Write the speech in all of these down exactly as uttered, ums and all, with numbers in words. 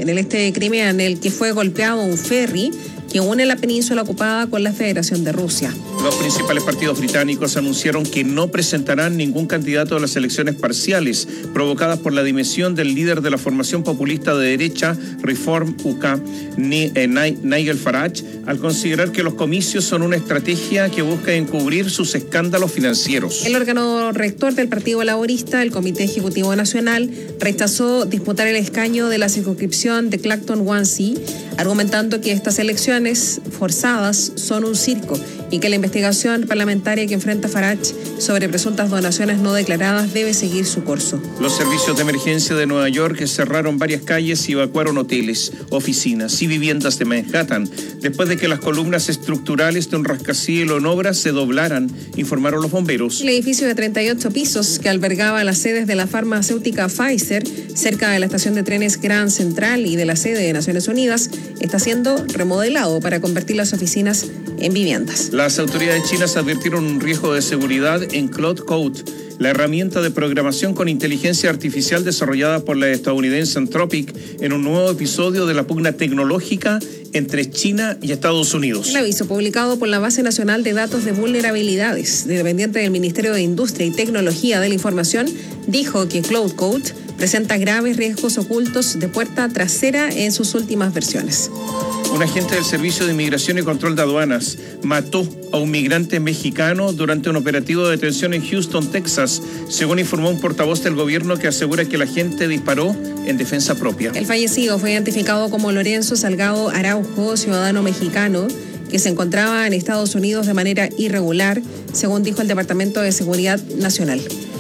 en el este de Crimea, en el que fue golpeado un ferry que une la península ocupada con la Federación de Rusia. Los principales partidos británicos anunciaron que no presentarán ningún candidato a las elecciones parciales provocadas por la dimisión del líder de la formación populista de derecha Reform U K, Nigel Farage, al considerar que los comicios son una estrategia que busca encubrir sus escándalos financieros. El órgano rector del Partido Laborista, el Comité Ejecutivo Nacional, rechazó disputar el escaño de la circunscripción de Clacton-on-Sea, argumentando que estas elecciones forzadas son un circo y que la investigación parlamentaria que enfrenta Farage sobre presuntas donaciones no declaradas debe seguir su curso. Los servicios de emergencia de Nueva York cerraron varias calles y evacuaron hoteles, oficinas y viviendas de Manhattan después de que las columnas estructurales de un rascacielos en obras se doblaran, informaron los bomberos. El edificio de treinta y ocho pisos que albergaba las sedes de la farmacéutica Pfizer cerca de la estación de trenes Grand Central y de la sede de Naciones Unidas está siendo remodelado para convertir las oficinas en viviendas. Las autoridades chinas advirtieron un riesgo de seguridad en Cloud Code, la herramienta de programación con inteligencia artificial desarrollada por la estadounidense Anthropic en un nuevo episodio de la pugna tecnológica entre China y Estados Unidos. El aviso publicado por la Base Nacional de Datos de Vulnerabilidades, dependiente del Ministerio de Industria y Tecnología de la Información, dijo que Cloud Code presenta graves riesgos ocultos de puerta trasera en sus últimas versiones. Un agente del Servicio de Inmigración y Control de Aduanas mató a un migrante mexicano durante un operativo de detención en Houston, Texas, según informó un portavoz del gobierno que asegura que el agente disparó en defensa propia. El fallecido fue identificado como Lorenzo Salgado Araujo, ciudadano mexicano, que se encontraba en Estados Unidos de manera irregular, según dijo el Departamento de Seguridad Nacional.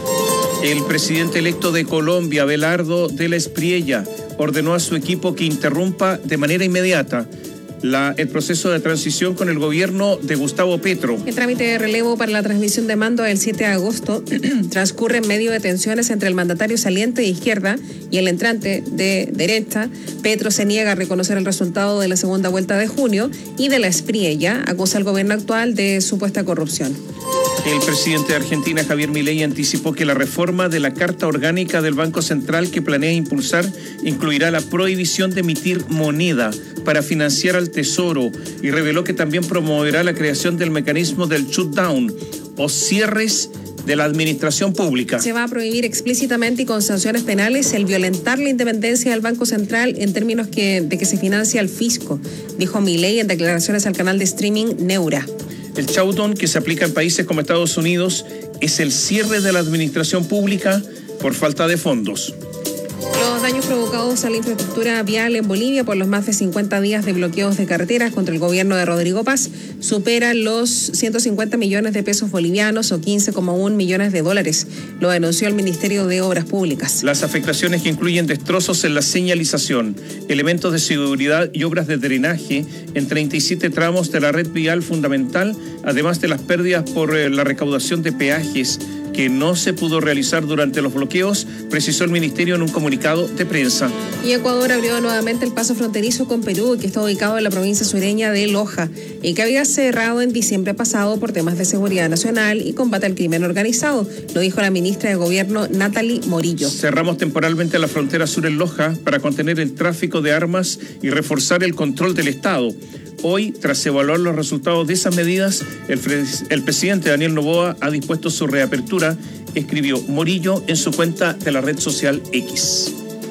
El presidente electo de Colombia, Abelardo de la Espriella, ordenó a su equipo que interrumpa de manera inmediata la, el proceso de transición con el gobierno de Gustavo Petro. El trámite de relevo para la transmisión de mando del siete de agosto transcurre en medio de tensiones entre el mandatario saliente de izquierda y el entrante de derecha. Petro se niega a reconocer el resultado de la segunda vuelta de junio y de la Espriella acusa al gobierno actual de supuesta corrupción. El presidente de Argentina, Javier Milei, anticipó que la reforma de la Carta Orgánica del Banco Central que planea impulsar incluirá la prohibición de emitir moneda para financiar al Tesoro y reveló que también promoverá la creación del mecanismo del shutdown o cierres de la administración pública. Se va a prohibir explícitamente y con sanciones penales el violentar la independencia del Banco Central en términos que, de que se financia al fisco, dijo Milei en declaraciones al canal de streaming Neura. El shutdown, que se aplica en países como Estados Unidos, es el cierre de la administración pública por falta de fondos. Los daños provocados a la infraestructura vial en Bolivia por los más de cincuenta días de bloqueos de carreteras contra el gobierno de Rodrigo Paz superan los ciento cincuenta millones de pesos bolivianos o quince coma uno millones de dólares, lo denunció el Ministerio de Obras Públicas. Las afectaciones que incluyen destrozos en la señalización, elementos de seguridad y obras de drenaje en treinta y siete tramos de la red vial fundamental, además de las pérdidas por eh, la recaudación de peajes que no se pudo realizar durante los bloqueos, precisó el Ministerio en un comunicado de prensa. Y Ecuador abrió nuevamente el paso fronterizo con Perú, que está ubicado en la provincia sureña de Loja, y que había cerrado en diciembre pasado por temas de seguridad nacional y combate al crimen organizado, lo dijo la ministra de Gobierno, Natalie Morillo. Cerramos temporalmente la frontera sur en Loja para contener el tráfico de armas y reforzar el control del Estado. Hoy, tras evaluar los resultados de esas medidas, el, el presidente Daniel Noboa ha dispuesto su reapertura, escribió Morillo en su cuenta de la red social X.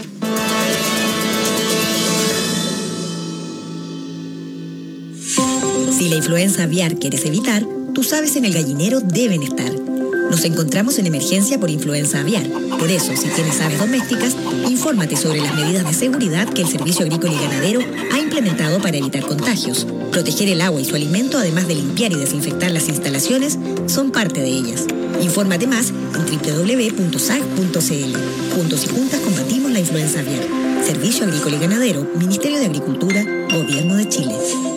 Si la influenza aviar quieres evitar, tus aves en el gallinero deben estar. Nos encontramos en emergencia por influenza aviar. Por eso, si tienes aves domésticas, infórmate sobre las medidas de seguridad que el Servicio Agrícola y Ganadero ha implementado para evitar contagios. Proteger el agua y su alimento, además de limpiar y desinfectar las instalaciones, son parte de ellas. Infórmate más en doble u doble u doble u punto s a g punto c l. Juntos y juntas combatimos la influenza aviar. Servicio Agrícola y Ganadero, Ministerio de Agricultura, Gobierno de Chile.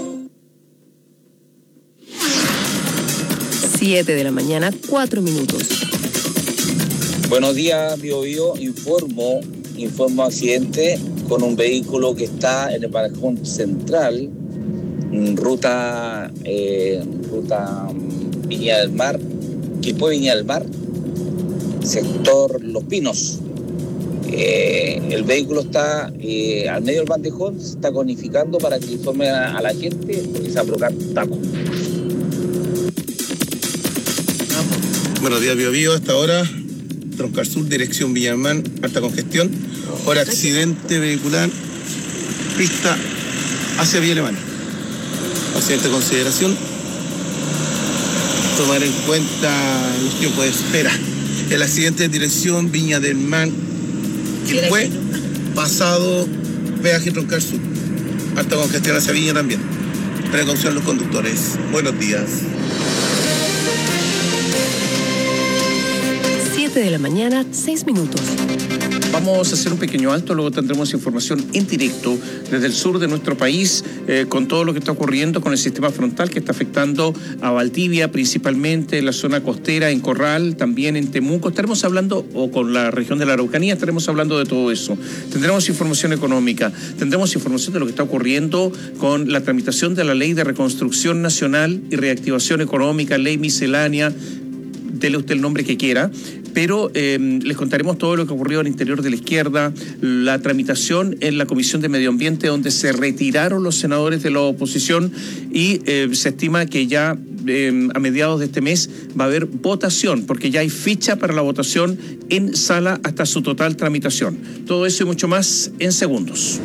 siete de la mañana, cuatro minutos. Buenos días, Bio Bio. Informo, informo accidente con un vehículo que está en el Parajón Central, ruta, eh, ruta Viña del Mar, Quilpué Viña del Mar, sector Los Pinos. Eh, el vehículo está eh, al medio del bandejón, se está conificando para que informe a, a la gente porque se va a provocar taco. Buenos días, Bio Bio. Hasta ahora, Troncal Sur, dirección Villamán, alta congestión. Por accidente vehicular, pista hacia Vía Alemana. Accidente de consideración. Tomar en cuenta los tiempos de espera. El accidente en dirección Viña del Mar, que fue pasado peaje Troncal Sur. Alta congestión hacia Viña también. Precaución los conductores. Buenos días. siete de la mañana, seis minutos. Vamos a hacer un pequeño alto, luego tendremos información en directo desde el sur de nuestro país eh, con todo lo que está ocurriendo con el sistema frontal que está afectando a Valdivia, principalmente en la zona costera, en Corral, también en Temuco. Estaremos hablando, o con la región de la Araucanía, estaremos hablando de todo eso. Tendremos información económica, tendremos información de lo que está ocurriendo con la tramitación de la Ley de Reconstrucción Nacional y Reactivación Económica, ley miscelánea, dele usted el nombre que quiera, pero eh, les contaremos todo lo que ocurrió al interior de la izquierda, la tramitación en la Comisión de Medio Ambiente, donde se retiraron los senadores de la oposición y eh, se estima que ya eh, a mediados de este mes va a haber votación, porque ya hay ficha para la votación en sala hasta su total tramitación. Todo eso y mucho más en segundos.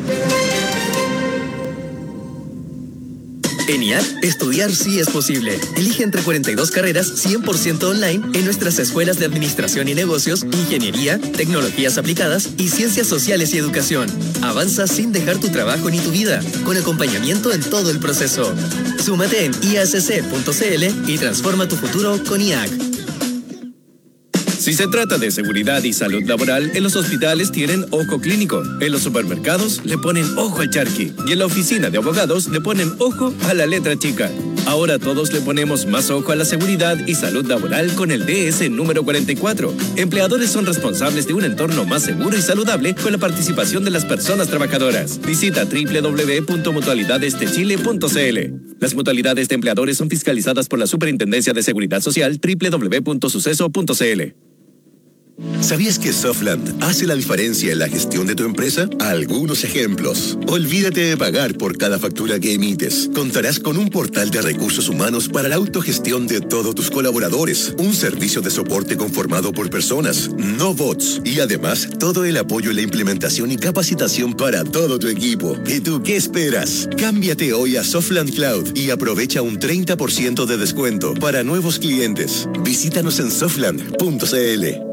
En I A C, estudiar sí es posible. Elige entre cuarenta y dos carreras cien por ciento online en nuestras escuelas de Administración y Negocios, Ingeniería, Tecnologías Aplicadas y Ciencias Sociales y Educación. Avanza sin dejar tu trabajo ni tu vida, con acompañamiento en todo el proceso. Súmate en i a c c punto c l y transforma tu futuro con I A C. Si se trata de seguridad y salud laboral, en los hospitales tienen ojo clínico, en los supermercados le ponen ojo al charqui y en la oficina de abogados le ponen ojo a la letra chica. Ahora todos le ponemos más ojo a la seguridad y salud laboral con el D S número cuarenta y cuatro. Empleadores son responsables de un entorno más seguro y saludable con la participación de las personas trabajadoras. Visita doble u doble u doble u punto mutualidades de chile punto c l. Las mutualidades de empleadores son fiscalizadas por la Superintendencia de Seguridad Social doble u doble u doble u punto suceso punto c l. ¿Sabías que Softland hace la diferencia en la gestión de tu empresa? Algunos ejemplos. Olvídate de pagar por cada factura que emites. Contarás con un portal de recursos humanos para la autogestión de todos tus colaboradores. Un servicio de soporte conformado por personas, no bots. Y además, todo el apoyo en la implementación y capacitación para todo tu equipo. ¿Y tú qué esperas? Cámbiate hoy a Softland Cloud y aprovecha un treinta por ciento de descuento para nuevos clientes. Visítanos en softland punto c l.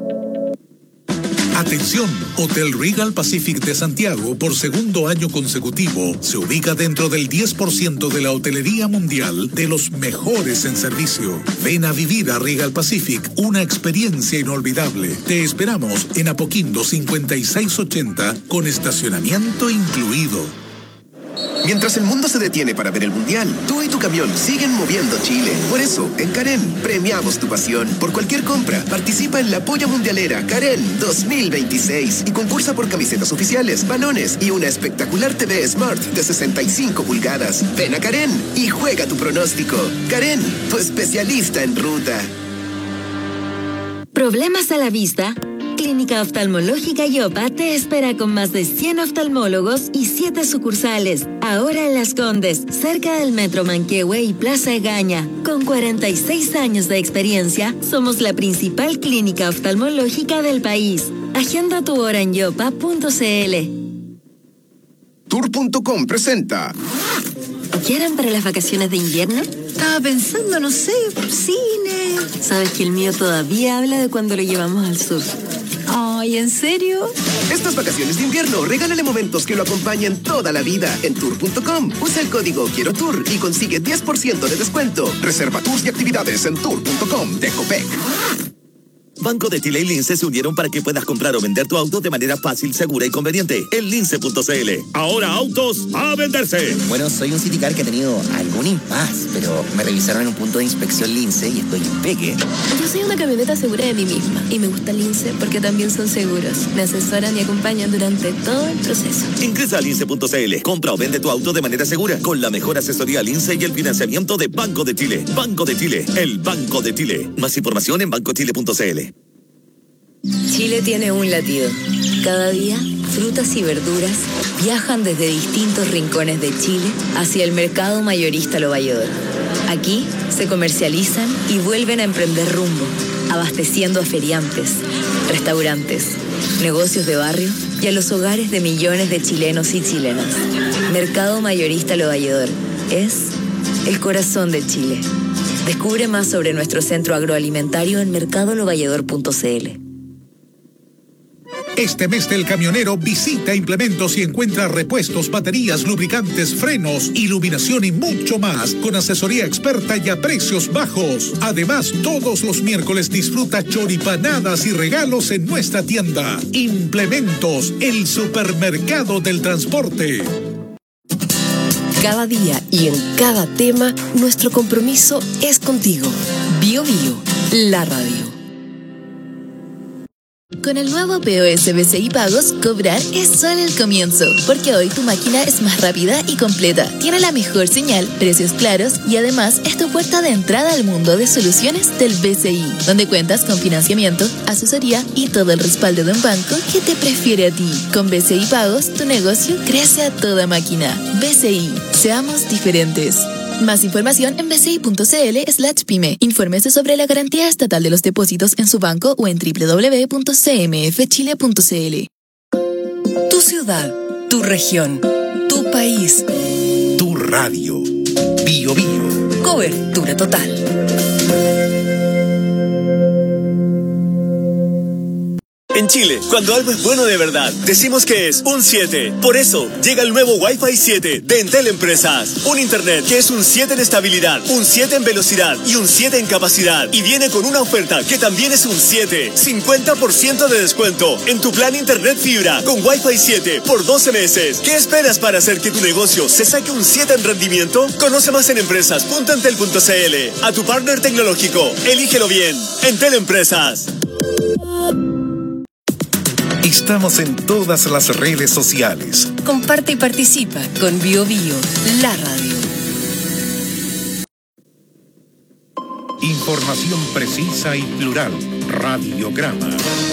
Atención, Hotel Regal Pacific de Santiago, por segundo año consecutivo, se ubica dentro del diez por ciento de la hotelería mundial de los mejores en servicio. Ven a vivir a Regal Pacific una experiencia inolvidable. Te esperamos en Apoquindo cincuenta y seis ochenta con estacionamiento incluido. Mientras el mundo se detiene para ver el Mundial, tú y tu camión siguen moviendo Chile. Por eso, en Karen, premiamos tu pasión. Por cualquier compra, participa en la Polla Mundialera Karen dos mil veintiséis y concursa por camisetas oficiales, balones y una espectacular T V Smart de sesenta y cinco pulgadas. Ven a Karen y juega tu pronóstico. Karen, tu especialista en ruta. ¿Problemas a la vista? Clínica Oftalmológica Yopa te espera con más de cien oftalmólogos y siete sucursales. Ahora en Las Condes, cerca del Metro Manquehue y Plaza Egaña. Con cuarenta y seis años de experiencia, somos la principal clínica oftalmológica del país. Agenda tu hora en yopa punto c l. Tour punto com presenta. ¿Quieren para las vacaciones de invierno? Estaba pensando, no sé, cine. ¿Sabes que el mío todavía habla de cuando lo llevamos al sur? Ay, ¿en serio? Estas vacaciones de invierno, regálale momentos que lo acompañen toda la vida en tour punto com. Usa el código Quiero Tour y consigue diez por ciento de descuento. Reserva tours y actividades en tour punto com de Copec. Banco de Chile y Lince se unieron para que puedas comprar o vender tu auto de manera fácil, segura y conveniente. En lince punto c l. Ahora autos a venderse. Bueno, soy un Citicar que ha tenido algún impas, pero me revisaron en un punto de inspección Lince y estoy impeque. Yo soy una camioneta segura de mí misma y me gusta Lince porque también son seguros. Me asesoran y acompañan durante todo el proceso. Ingresa a lince punto c l. Compra o vende tu auto de manera segura con la mejor asesoría Lince y el financiamiento de Banco de Chile. Banco de Chile, el Banco de Chile. Más información en banco chile punto c l. Chile tiene un latido. Cada día, frutas y verduras viajan desde distintos rincones de Chile hacia el mercado mayorista Lo Valledor. Aquí se comercializan y vuelven a emprender rumbo, abasteciendo a feriantes, restaurantes, negocios de barrio y a los hogares de millones de chilenos y chilenas. Mercado Mayorista Lo Valledor es el corazón de Chile. Descubre más sobre nuestro centro agroalimentario en mercado lo valledor punto c l. Este mes del camionero visita Implementos y encuentra repuestos, baterías, lubricantes, frenos, iluminación y mucho más con asesoría experta y a precios bajos. Además, todos los miércoles disfruta choripanadas y regalos en nuestra tienda. Implementos, el supermercado del transporte. Cada día y en cada tema, nuestro compromiso es contigo. Bio Bio, la radio. Con el nuevo P O S B C I Pagos, cobrar es solo el comienzo, porque hoy tu máquina es más rápida y completa, tiene la mejor señal, precios claros y además es tu puerta de entrada al mundo de soluciones del B C I, donde cuentas con financiamiento, asesoría y todo el respaldo de un banco que te prefiere a ti. Con B C I Pagos, tu negocio crece a toda máquina. B C I, seamos diferentes. Más información en bci.cl slash pyme. Infórmese sobre la garantía estatal de los depósitos en su banco o en doble u doble u doble u punto c m f chile punto c l. Tu ciudad, tu región, tu país. Tu radio. Bio Bio. Cobertura total. En Chile, cuando algo es bueno de verdad, decimos que es un siete. Por eso, llega el nuevo Wi-Fi siete de Entel Empresas. Un internet que es un siete en estabilidad, un siete en velocidad y un siete en capacidad. Y viene con una oferta que también es un siete. cincuenta por ciento de descuento en tu plan internet fibra con Wi-Fi siete por doce meses. ¿Qué esperas para hacer que tu negocio se saque un siete en rendimiento? Conoce más en empresas punto entel punto c l. A tu partner tecnológico, elígelo bien. Entel Empresas. Estamos en todas las redes sociales. Comparte y participa con Bio Bio, la radio. Información precisa y plural. Radiograma.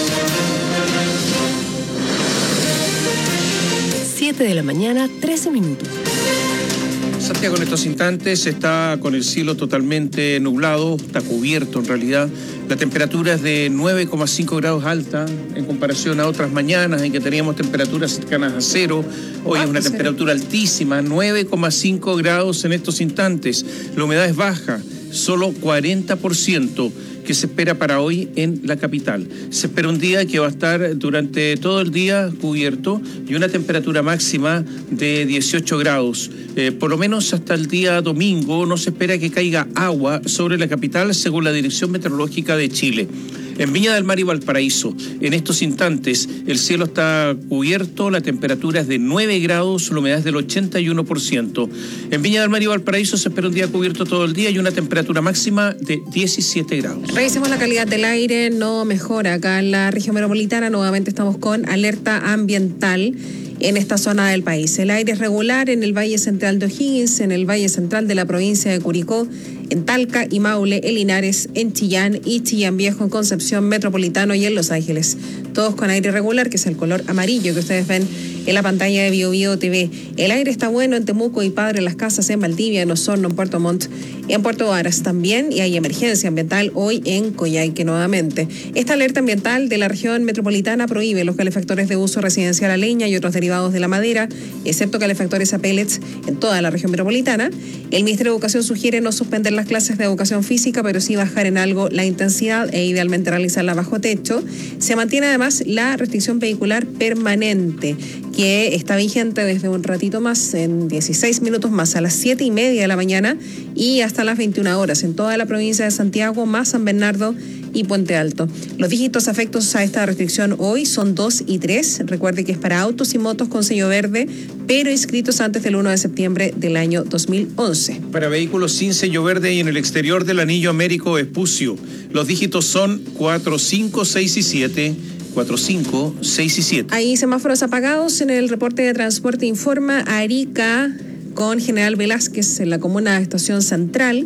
siete de la mañana, trece minutos. Santiago en estos instantes está con el cielo totalmente nublado, está cubierto en realidad. La temperatura es de nueve coma cinco grados alta en comparación a otras mañanas en que teníamos temperaturas cercanas a cero. Hoy es una temperatura altísima, nueve coma cinco grados en estos instantes. La humedad es baja, solo cuarenta por ciento que se espera para hoy en la capital. Se espera un día que va a estar durante todo el día cubierto y una temperatura máxima de dieciocho grados. Eh, por lo menos hasta el día domingo no se espera que caiga agua sobre la capital según la Dirección Meteorológica de Chile. En Viña del Mar y Valparaíso, en estos instantes, el cielo está cubierto, la temperatura es de nueve grados, la humedad es del ochenta y uno por ciento. En Viña del Mar y Valparaíso se espera un día cubierto todo el día y una temperatura máxima de diecisiete grados. Revisemos la calidad del aire, no mejora acá en la región metropolitana, nuevamente estamos con alerta ambiental en esta zona del país. El aire es regular en el Valle Central de O'Higgins, en el Valle Central de la provincia de Curicó, en Talca y Maule, en Linares, en Chillán y Chillán Viejo, en Concepción Metropolitano y en Los Ángeles. Todos con aire regular, que es el color amarillo que ustedes ven en la pantalla de Bio Bio T V. El aire está bueno en Temuco y Padre Las Casas, en Valdivia, en Osorno, en Puerto Montt, en Puerto Varas también, y hay emergencia ambiental hoy en Coyhaique nuevamente. Esta alerta ambiental de la región metropolitana prohíbe los calefactores de uso residencial a leña y otros derivados de la madera, excepto calefactores a pellets en toda la región metropolitana. El Ministerio de Educación sugiere no suspender las clases de educación física, pero sí bajar en algo la intensidad e idealmente realizarla bajo techo. Se mantiene además la restricción vehicular permanente, que está vigente desde un ratito más, en dieciséis minutos más, a las siete y media de la mañana y hasta las veintiuna horas en toda la provincia de Santiago, más San Bernardo y Puente Alto. Los dígitos afectos a esta restricción hoy son dos y tres. Recuerde que es para autos y motos con sello verde, pero inscritos antes del primero de septiembre del año dos mil once. Para vehículos sin sello verde y en el exterior del anillo Américo Vespucio, los dígitos son cuatro, cinco, seis y siete. cuatro, cinco, seis y siete. Hay semáforos apagados en el reporte de transporte. Informa Arica con General Velázquez en la comuna de Estación Central.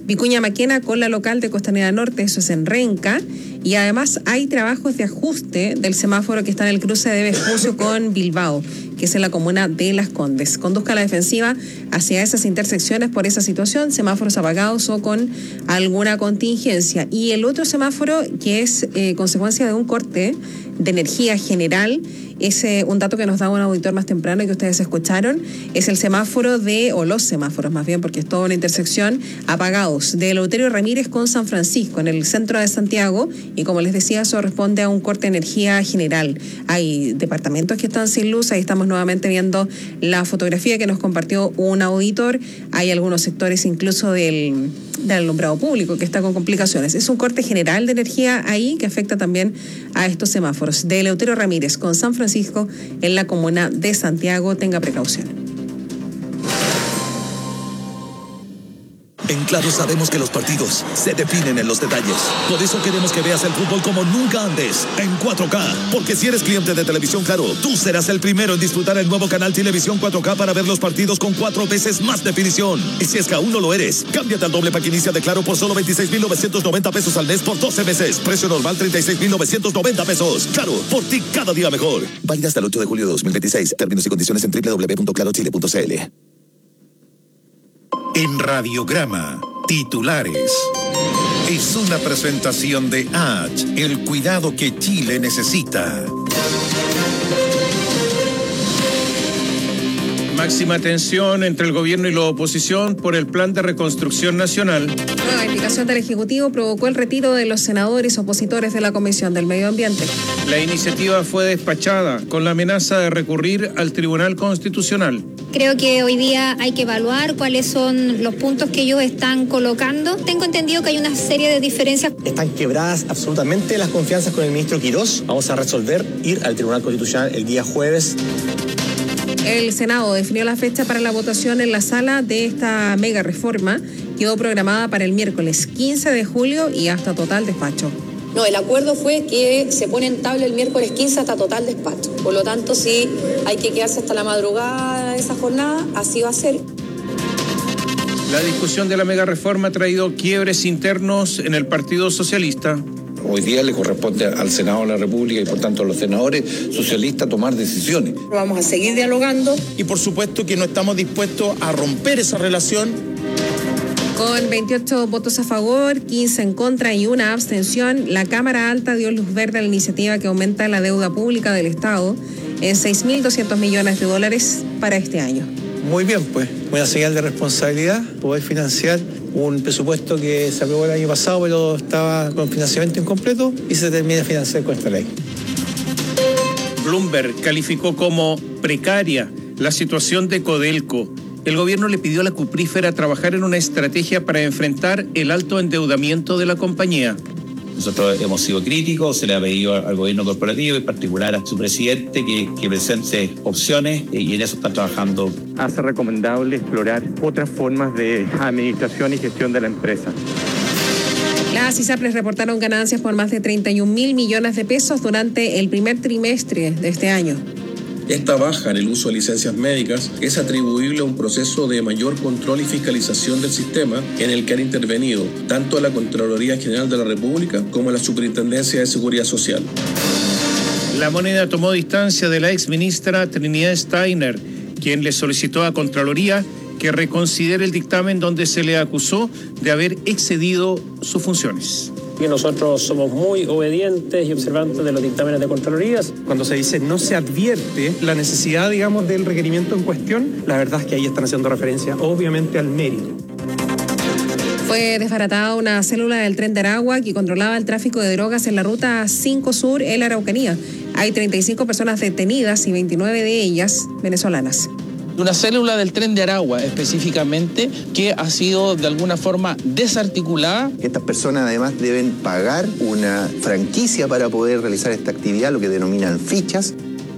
Vicuña Maquena con la local de Costanera Norte, eso es en Renca. Y además hay trabajos de ajuste del semáforo que está en el cruce de Vespucio con Bilbao, que es en la comuna de Las Condes. Conduzca a la defensiva hacia esas intersecciones por esa situación, semáforos apagados o con alguna contingencia. Y el otro semáforo, que es eh, consecuencia de un corte de energía general, es eh, un dato que nos da un auditor más temprano y que ustedes escucharon, es el semáforo de, o los semáforos más bien, porque es toda una intersección, apagados, de Eleuterio Ramírez con San Francisco, en el centro de Santiago, y como les decía, eso responde a un corte de energía general. Hay departamentos que están sin luz, ahí estamos nuevamente viendo la fotografía que nos compartió un auditor, hay algunos sectores incluso del, del alumbrado público que está con complicaciones. Es un corte general de energía ahí que afecta también a estos semáforos. De Eleuterio Ramírez con San Francisco en la comuna de Santiago, tenga precaución. En Claro sabemos que los partidos se definen en los detalles. Por eso queremos que veas el fútbol como nunca antes, en cuatro K. Porque si eres cliente de Televisión Claro, tú serás el primero en disfrutar el nuevo canal Televisión cuatro K para ver los partidos con cuatro veces más definición. Y si es que aún no lo eres, cámbiate al doble pack inicia de Claro por solo veintiséis mil novecientos noventa pesos al mes por doce meses. Precio normal treinta y seis mil novecientos noventa pesos. Claro, por ti cada día mejor. Válida hasta el ocho de julio de dos mil veintiséis. Términos y condiciones en doble u doble u doble u punto claro chile punto c l. En Radiograma, titulares. Es una presentación de H, el cuidado que Chile necesita. Máxima tensión entre el gobierno y la oposición por el plan de reconstrucción nacional. La indicación del Ejecutivo provocó el retiro de los senadores opositores de la Comisión del Medio Ambiente. La iniciativa fue despachada con la amenaza de recurrir al Tribunal Constitucional. Creo que hoy día hay que evaluar cuáles son los puntos que ellos están colocando. Tengo entendido que hay una serie de diferencias. Están quebradas absolutamente las confianzas con el ministro Quirós. Vamos a resolver ir al Tribunal Constitucional el día jueves. El Senado definió la fecha para la votación en la sala de esta mega reforma. Quedó programada para el miércoles quince de julio y hasta total despacho. No, el acuerdo fue que se pone en tabla el miércoles quince hasta total despacho. Por lo tanto, si hay que quedarse hasta la madrugada de esa jornada, así va a ser. La discusión de la mega reforma ha traído quiebres internos en el Partido Socialista. Hoy día le corresponde al Senado de la República y por tanto a los senadores socialistas tomar decisiones. Vamos a seguir dialogando. Y por supuesto que no estamos dispuestos a romper esa relación. Con veintiocho votos a favor, quince en contra y una abstención, la Cámara Alta dio luz verde a la iniciativa que aumenta la deuda pública del Estado en seis mil doscientos millones de dólares para este año. Muy bien, pues, una señal de responsabilidad, poder financiar un presupuesto que se aprobó el año pasado, pero estaba con financiamiento incompleto y se termina de financiar con esta ley. Bloomberg calificó como precaria la situación de Codelco. El gobierno le pidió a la cuprífera trabajar en una estrategia para enfrentar el alto endeudamiento de la compañía. Nosotros hemos sido críticos, se le ha pedido al gobierno corporativo, en particular a su presidente, que, que presente opciones y en eso está trabajando. Hace recomendable explorar otras formas de administración y gestión de la empresa. Las ISAPRES reportaron ganancias por más de treinta y un mil millones de pesos durante el primer trimestre de este año. Esta baja en el uso de licencias médicas es atribuible a un proceso de mayor control y fiscalización del sistema en el que han intervenido tanto la Contraloría General de la República como la Superintendencia de Seguridad Social. La Moneda tomó distancia de la exministra Trinidad Steiner, quien le solicitó a Contraloría que reconsidere el dictamen donde se le acusó de haber excedido sus funciones. Que nosotros somos muy obedientes y observantes de los dictámenes de Contralorías. Cuando se dice no se advierte la necesidad, digamos, del requerimiento en cuestión, la verdad es que ahí están haciendo referencia, obviamente, al mérito. Fue desbaratada una célula del Tren de Aragua que controlaba el tráfico de drogas en la ruta cinco Sur en la Araucanía. Hay treinta y cinco personas detenidas y veintinueve de ellas venezolanas. Una célula del Tren de Aragua específicamente que ha sido de alguna forma desarticulada. Estas personas además deben pagar una franquicia para poder realizar esta actividad, lo que denominan fichas.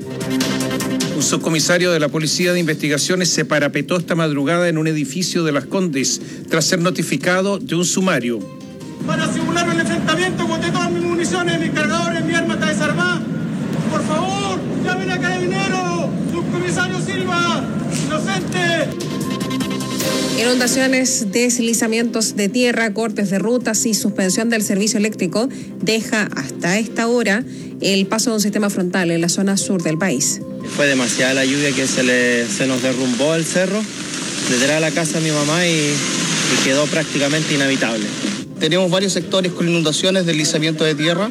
Un subcomisario de la Policía de Investigaciones se parapetó esta madrugada en un edificio de Las Condes tras ser notificado de un sumario. Para simular el enfrentamiento, boté todas mis municiones, mis cargadores, mi arma está desarmada. Por favor, llamen a Carabineros, subcomisario Silva, inocente. Inundaciones, deslizamientos de tierra, cortes de rutas y suspensión del servicio eléctrico deja hasta esta hora el paso de un sistema frontal en la zona sur del país. Fue demasiada la lluvia que se, le, se nos derrumbó el cerro detrás de la casa de mi mamá y, y quedó prácticamente inhabitable. Tenemos varios sectores con inundaciones, deslizamiento de tierra.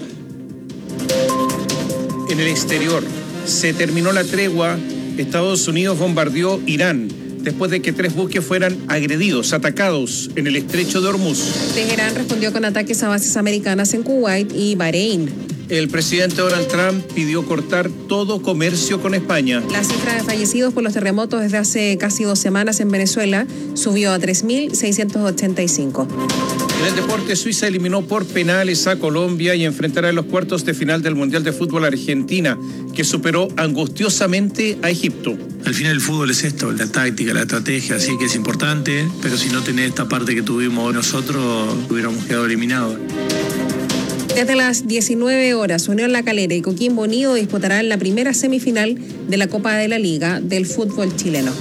En el exterior, se terminó la tregua. Estados Unidos bombardeó Irán después de que tres buques fueran agredidos, atacados en el estrecho de Hormuz. Teherán respondió con ataques a bases americanas en Kuwait y Bahrein. El presidente Donald Trump pidió cortar todo comercio con España. La cifra de fallecidos por los terremotos desde hace casi dos semanas en Venezuela subió a tres mil seiscientos ochenta y cinco. En el deporte, Suiza eliminó por penales a Colombia y enfrentará en los cuartos de final del Mundial de Fútbol a Argentina, que superó angustiosamente a Egipto. Al final el fútbol es esto, la táctica, la estrategia, así que es importante, pero si no tenés esta parte que tuvimos nosotros, hubiéramos quedado eliminados. Desde las diecinueve horas, Unión La Calera y Coquimbo Unido disputarán la primera semifinal de la Copa de la Liga del fútbol chileno.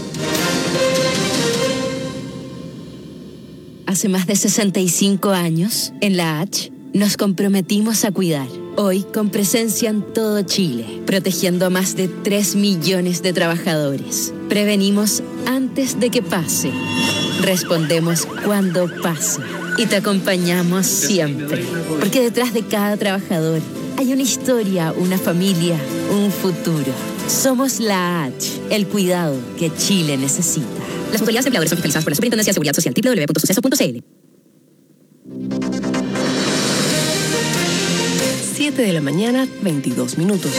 Hace más de sesenta y cinco años, en la H, nos comprometimos a cuidar. Hoy, con presencia en todo Chile, protegiendo a más de tres millones de trabajadores. Prevenimos antes de que pase. Respondemos cuando pase. Y te acompañamos siempre. Porque detrás de cada trabajador hay una historia, una familia, un futuro. Somos la H, el cuidado que Chile necesita. Las mutualidades empleadores son fiscalizadas por la Superintendencia de Seguridad Social, doble u doble u doble u punto suceso punto c l. siete de la mañana, veintidós minutos.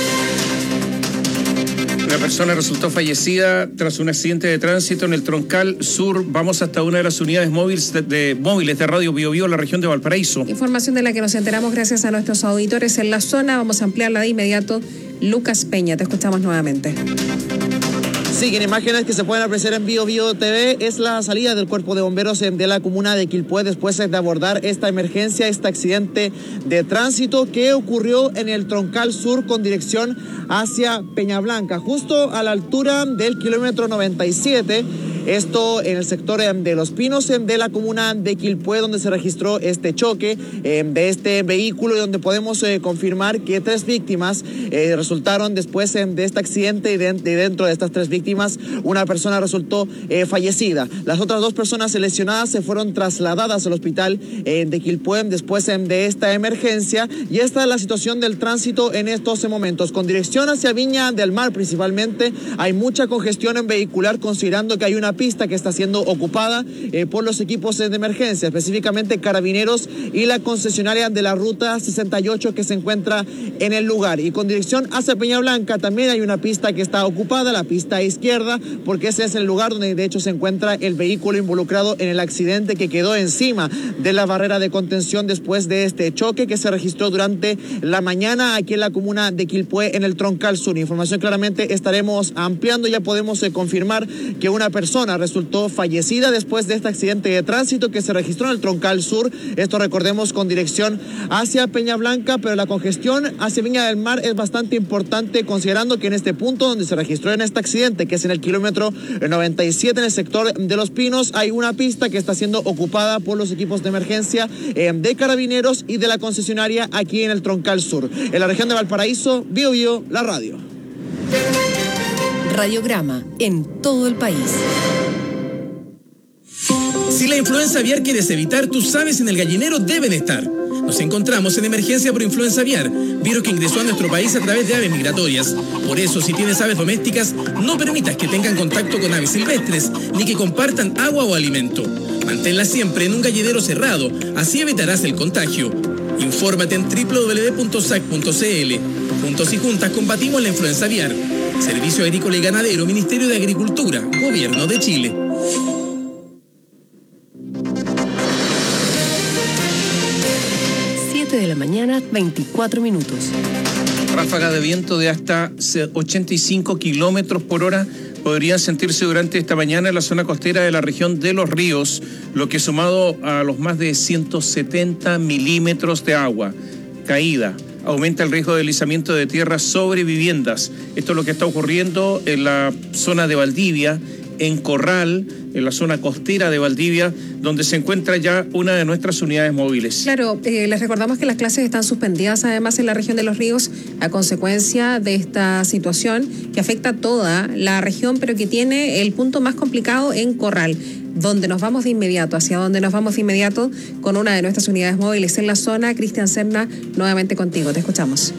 Una persona resultó fallecida tras un accidente de tránsito en el Troncal Sur. Vamos hasta una de las unidades móviles de, de, móviles de Radio Bio Bio en la región de Valparaíso. Información de la que nos enteramos gracias a nuestros auditores en la zona. Vamos a ampliarla de inmediato. Lucas Peña, te escuchamos nuevamente. Sí, en imágenes que se pueden apreciar en Bio Bio T V es la salida del cuerpo de bomberos de la comuna de Quilpué después de abordar esta emergencia, este accidente de tránsito que ocurrió en el Troncal Sur con dirección hacia Peñablanca, justo a la altura del kilómetro noventa y siete. Esto en el sector de Los Pinos de la comuna de Quilpué, donde se registró este choque eh, de este vehículo y donde podemos eh, confirmar que tres víctimas eh, resultaron después eh, de este accidente y, de, de dentro de estas tres víctimas una persona resultó eh, fallecida. Las otras dos personas lesionadas se fueron trasladadas al hospital eh, de Quilpué después eh, de esta emergencia y esta es la situación del tránsito en estos momentos. Con dirección hacia Viña del Mar principalmente hay mucha congestión en vehicular considerando que hay una pista que está siendo ocupada eh, por los equipos de emergencia, específicamente Carabineros y la concesionaria de la ruta sesenta y ocho que se encuentra en el lugar. Y con dirección hacia Peñablanca también hay una pista que está ocupada, la pista izquierda, porque ese es el lugar donde de hecho se encuentra el vehículo involucrado en el accidente que quedó encima de la barrera de contención después de este choque que se registró durante la mañana aquí en la comuna de Quilpué en el Troncal Sur. Información claramente estaremos ampliando, ya podemos eh, confirmar que una persona resultó fallecida después de este accidente de tránsito que se registró en el Troncal Sur. Esto recordemos con dirección hacia Peñablanca, pero la congestión hacia Viña del Mar es bastante importante considerando que en este punto donde se registró en este accidente, que es en el kilómetro noventa y siete en el sector de Los Pinos, hay una pista que está siendo ocupada por los equipos de emergencia eh, de Carabineros y de la concesionaria aquí en el Troncal Sur. En la región de Valparaíso, Bio Bio, la radio. Radiograma en todo el país. Si la influenza aviar quieres evitar, tus aves en el gallinero deben estar. Nos encontramos en emergencia por influenza aviar, virus que ingresó a nuestro país a través de aves migratorias. Por eso, si tienes aves domésticas, no permitas que tengan contacto con aves silvestres, ni que compartan agua o alimento. Manténlas siempre en un gallinero cerrado, así evitarás el contagio. Infórmate en doble u doble u doble u punto s a c punto c l. Juntos y juntas combatimos la influenza aviar. Servicio Agrícola y Ganadero, Ministerio de Agricultura, Gobierno de Chile. siete de la mañana, veinticuatro minutos. Ráfagas de viento de hasta ochenta y cinco kilómetros por hora podrían sentirse durante esta mañana en la zona costera de la región de Los Ríos, lo que sumado a los más de ciento setenta milímetros de agua caída aumenta el riesgo de deslizamiento de tierra sobre viviendas. Esto es lo que está ocurriendo en la zona de Valdivia, en Corral, en la zona costera de Valdivia, donde se encuentra ya una de nuestras unidades móviles. Claro, eh, les recordamos que las clases están suspendidas además en la región de Los Ríos a consecuencia de esta situación que afecta a toda la región, pero que tiene el punto más complicado en Corral, donde nos vamos de inmediato, hacia donde nos vamos de inmediato con una de nuestras unidades móviles en la zona. Cristian Serna, nuevamente contigo, te escuchamos.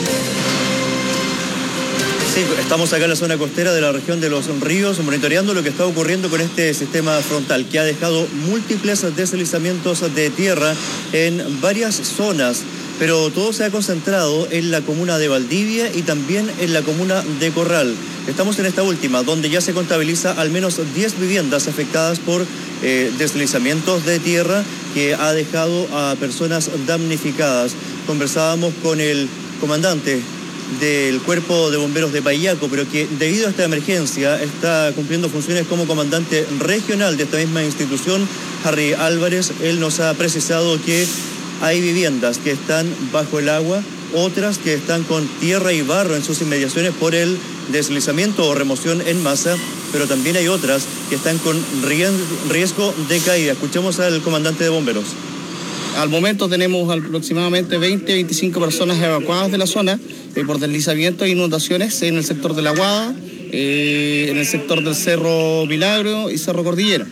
Sí, estamos acá en la zona costera de la región de Los Ríos, monitoreando lo que está ocurriendo con este sistema frontal, que ha dejado múltiples deslizamientos de tierra en varias zonas, pero todo se ha concentrado en la comuna de Valdivia y también en la comuna de Corral. Estamos en esta última, donde ya se contabiliza al menos diez viviendas afectadas por eh, deslizamientos de tierra que ha dejado a personas damnificadas. Conversábamos con el comandante del Cuerpo de Bomberos de Paillaco, pero que debido a esta emergencia está cumpliendo funciones como comandante regional de esta misma institución, Harry Álvarez. Él nos ha precisado que hay viviendas que están bajo el agua, otras que están con tierra y barro en sus inmediaciones por el deslizamiento o remoción en masa, pero también hay otras que están con riesgo de caída. Escuchemos al comandante de bomberos. Al momento tenemos aproximadamente veinte a veinticinco personas evacuadas de la zona eh, por deslizamientos e inundaciones en el sector de La Guada, eh, en el sector del Cerro Milagro y Cerro Cordillera.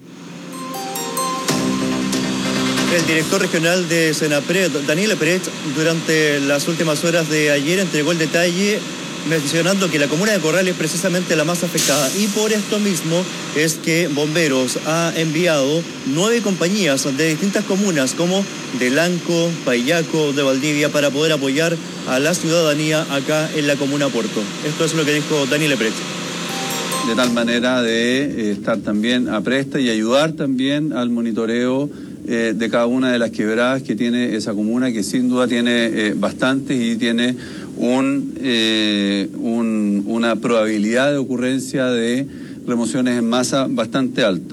El director regional de Senapred, Daniel Epret, durante las últimas horas de ayer entregó el detalle mencionando que la comuna de Corral es precisamente la más afectada, y por esto mismo es que Bomberos ha enviado nueve compañías de distintas comunas como de Lanco, Paillaco, de Valdivia, para poder apoyar a la ciudadanía acá en la comuna Puerto. Esto es lo que dijo Daniel Epret. De tal manera de eh, estar también a presta y ayudar también al monitoreo eh, de cada una de las quebradas que tiene esa comuna, que sin duda tiene eh, bastantes y tiene un, eh, un, una probabilidad de ocurrencia de remociones en masa bastante alta.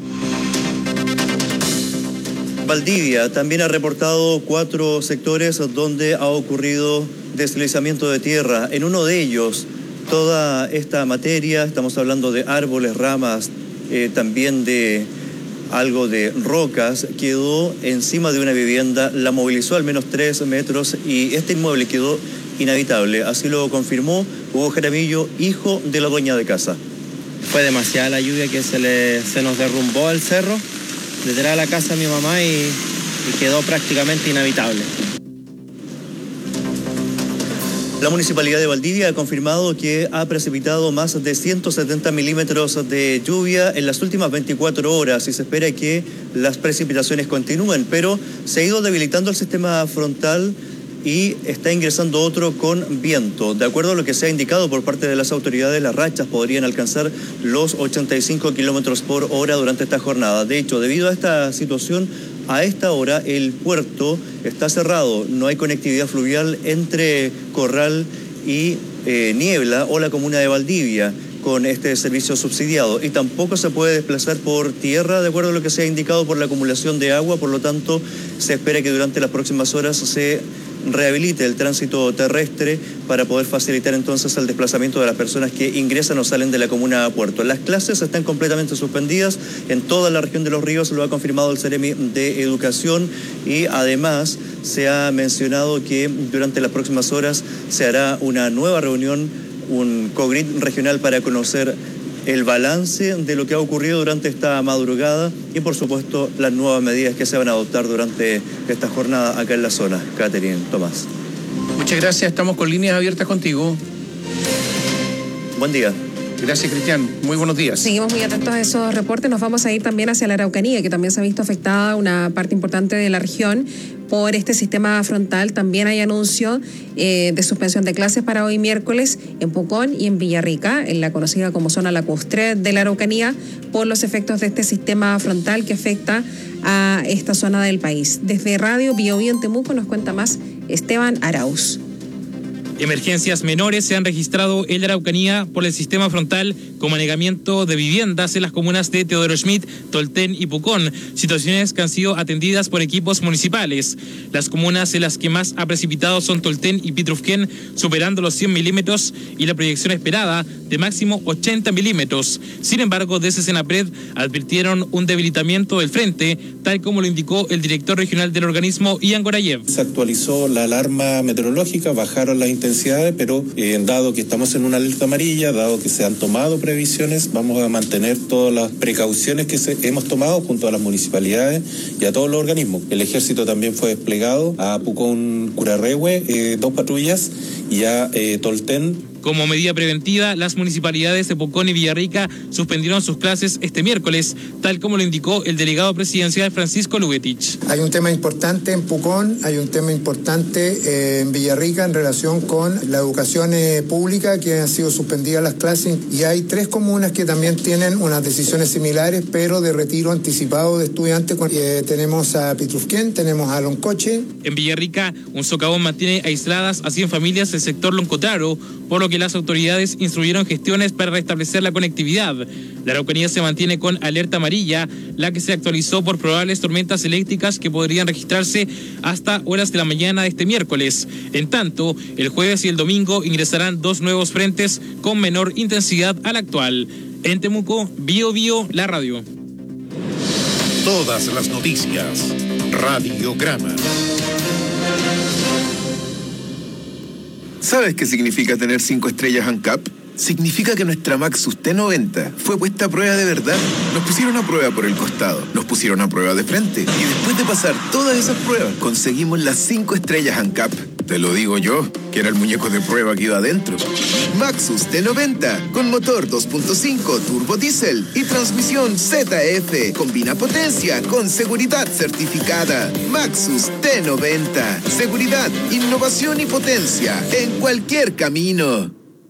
Valdivia también ha reportado cuatro sectores donde ha ocurrido deslizamiento de tierra. En uno de ellos, toda esta materia, estamos hablando de árboles, ramas, eh, también de algo de rocas, quedó encima de una vivienda, la movilizó al menos tres metros y este inmueble quedó inhabitable. Así lo confirmó Hugo Jaramillo, hijo de la dueña de casa. Fue demasiada la lluvia que se, le, se nos derrumbó el cerro detrás de la casa de mi mamá y, y quedó prácticamente inhabitable. La Municipalidad de Valdivia ha confirmado que ha precipitado más de ciento setenta milímetros de lluvia en las últimas veinticuatro horas y se espera que las precipitaciones continúen, pero se ha ido debilitando el sistema frontal y está ingresando otro con viento. De acuerdo a lo que se ha indicado por parte de las autoridades, las rachas podrían alcanzar los ochenta y cinco kilómetros por hora durante esta jornada. De hecho, debido a esta situación, a esta hora el puerto está cerrado. No hay conectividad fluvial entre Corral y eh, Niebla o la comuna de Valdivia con este servicio subsidiado, y tampoco se puede desplazar por tierra de acuerdo a lo que se ha indicado por la acumulación de agua. Por lo tanto, se espera que durante las próximas horas se rehabilite el tránsito terrestre para poder facilitar entonces el desplazamiento de las personas que ingresan o salen de la comuna a Puerto. Las clases están completamente suspendidas en toda la región de Los Ríos, lo ha confirmado el Ceremi de Educación, y además se ha mencionado que durante las próximas horas se hará una nueva reunión, un COGRID regional, para conocer el balance de lo que ha ocurrido durante esta madrugada y, por supuesto, las nuevas medidas que se van a adoptar durante esta jornada acá en la zona. Catherine, Tomás. Muchas gracias, estamos con líneas abiertas contigo. Buen día. Gracias, Cristian. Muy buenos días. Seguimos muy atentos a esos reportes. Nos vamos a ir también hacia la Araucanía, que también se ha visto afectada una parte importante de la región por este sistema frontal. También hay anuncio eh, de suspensión de clases para hoy miércoles en Pucón y en Villarrica, en la conocida como zona lacustre de la Araucanía, por los efectos de este sistema frontal que afecta a esta zona del país. Desde Radio Bio Bio en Temuco nos cuenta más Esteban Arauz. Emergencias menores se han registrado en la Araucanía por el sistema frontal como anegamiento de viviendas en las comunas de Teodoro Schmidt, Tolten y Pucón, situaciones que han sido atendidas por equipos municipales. Las comunas en las que más ha precipitado son Tolten y Pitrufquén, superando los cien milímetros y la proyección esperada de máximo ochenta milímetros. Sin embargo, desde Senapred advirtieron un debilitamiento del frente, tal como lo indicó el director regional del organismo, Ian Gorayev. Se actualizó la alarma meteorológica, bajaron las intensidades, pero eh, dado que estamos en una alerta amarilla, dado que se han tomado previsiones, vamos a mantener todas las precauciones que se, hemos tomado junto a las municipalidades y a todos los organismos. El ejército también fue desplegado a Pucón, Curarrehue, eh, dos patrullas, y a eh, Tolten. Como medida preventiva, las municipalidades de Pucón y Villarrica suspendieron sus clases este miércoles, tal como lo indicó el delegado presidencial Francisco Lubetich. Hay un tema importante en Pucón, hay un tema importante eh, en Villarrica en relación con la educación eh, pública, que han sido suspendidas las clases, y hay tres comunas que también tienen unas decisiones similares, pero de retiro anticipado de estudiantes. Eh, tenemos a Pitrufquén, tenemos a Loncoche. En Villarrica, un socavón mantiene aisladas a cien familias del sector Loncotraro, por lo que las autoridades instruyeron gestiones para restablecer la conectividad. La Araucanía se mantiene con alerta amarilla, la que se actualizó por probables tormentas eléctricas que podrían registrarse hasta horas de la mañana de este miércoles. En tanto, el jueves y el domingo ingresarán dos nuevos frentes con menor intensidad al actual. En Temuco, Bio Bio, la radio. Todas las noticias, Radiograma. ¿Sabes qué significa tener cinco estrellas ANCAP? Significa que nuestra Maxus T noventa fue puesta a prueba de verdad. Nos pusieron a prueba por el costado, nos pusieron a prueba de frente, y después de pasar todas esas pruebas, conseguimos las cinco estrellas ANCAP. Te lo digo yo, que era el muñeco de prueba que iba adentro. Maxus T noventa, con motor dos punto cinco turbo diésel y transmisión Z F. Combina potencia con seguridad certificada. Maxus T noventa. Seguridad, innovación y potencia en cualquier camino.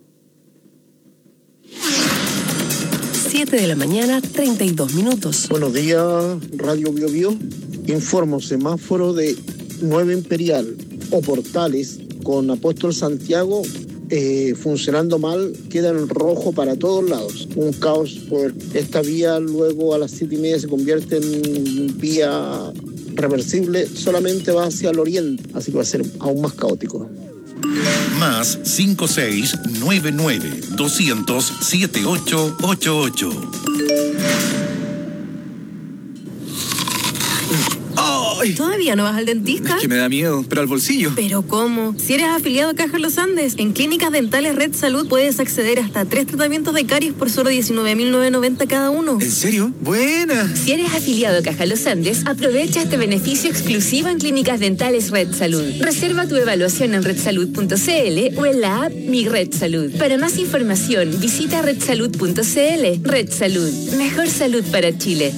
siete de la mañana, treinta y dos minutos. Buenos días, Radio Bio Bio. Informo semáforo de nueve Imperial o Portales con Apóstol Santiago eh, funcionando mal, queda en rojo para todos lados. Un caos por esta vía, luego a las siete y media se convierte en vía reversible, solamente va hacia el oriente, así que va a ser aún más caótico. Más cinco seis nueve nueve doscientos siete ocho ocho ocho. ¿Todavía no vas al dentista? Es que me da miedo, pero al bolsillo. ¿Pero cómo? Si eres afiliado a Caja Los Andes, en Clínicas Dentales Red Salud puedes acceder hasta tres tratamientos de caries por solo diecinueve mil novecientos noventa cada uno. ¿En serio? ¡Buena! Si eres afiliado a Caja Los Andes, aprovecha este beneficio exclusivo en Clínicas Dentales Red Salud. Reserva tu evaluación en red salud punto c l o en la app Mi Red Salud. Para más información, visita red salud punto c l. Red Salud. Mejor salud para Chile.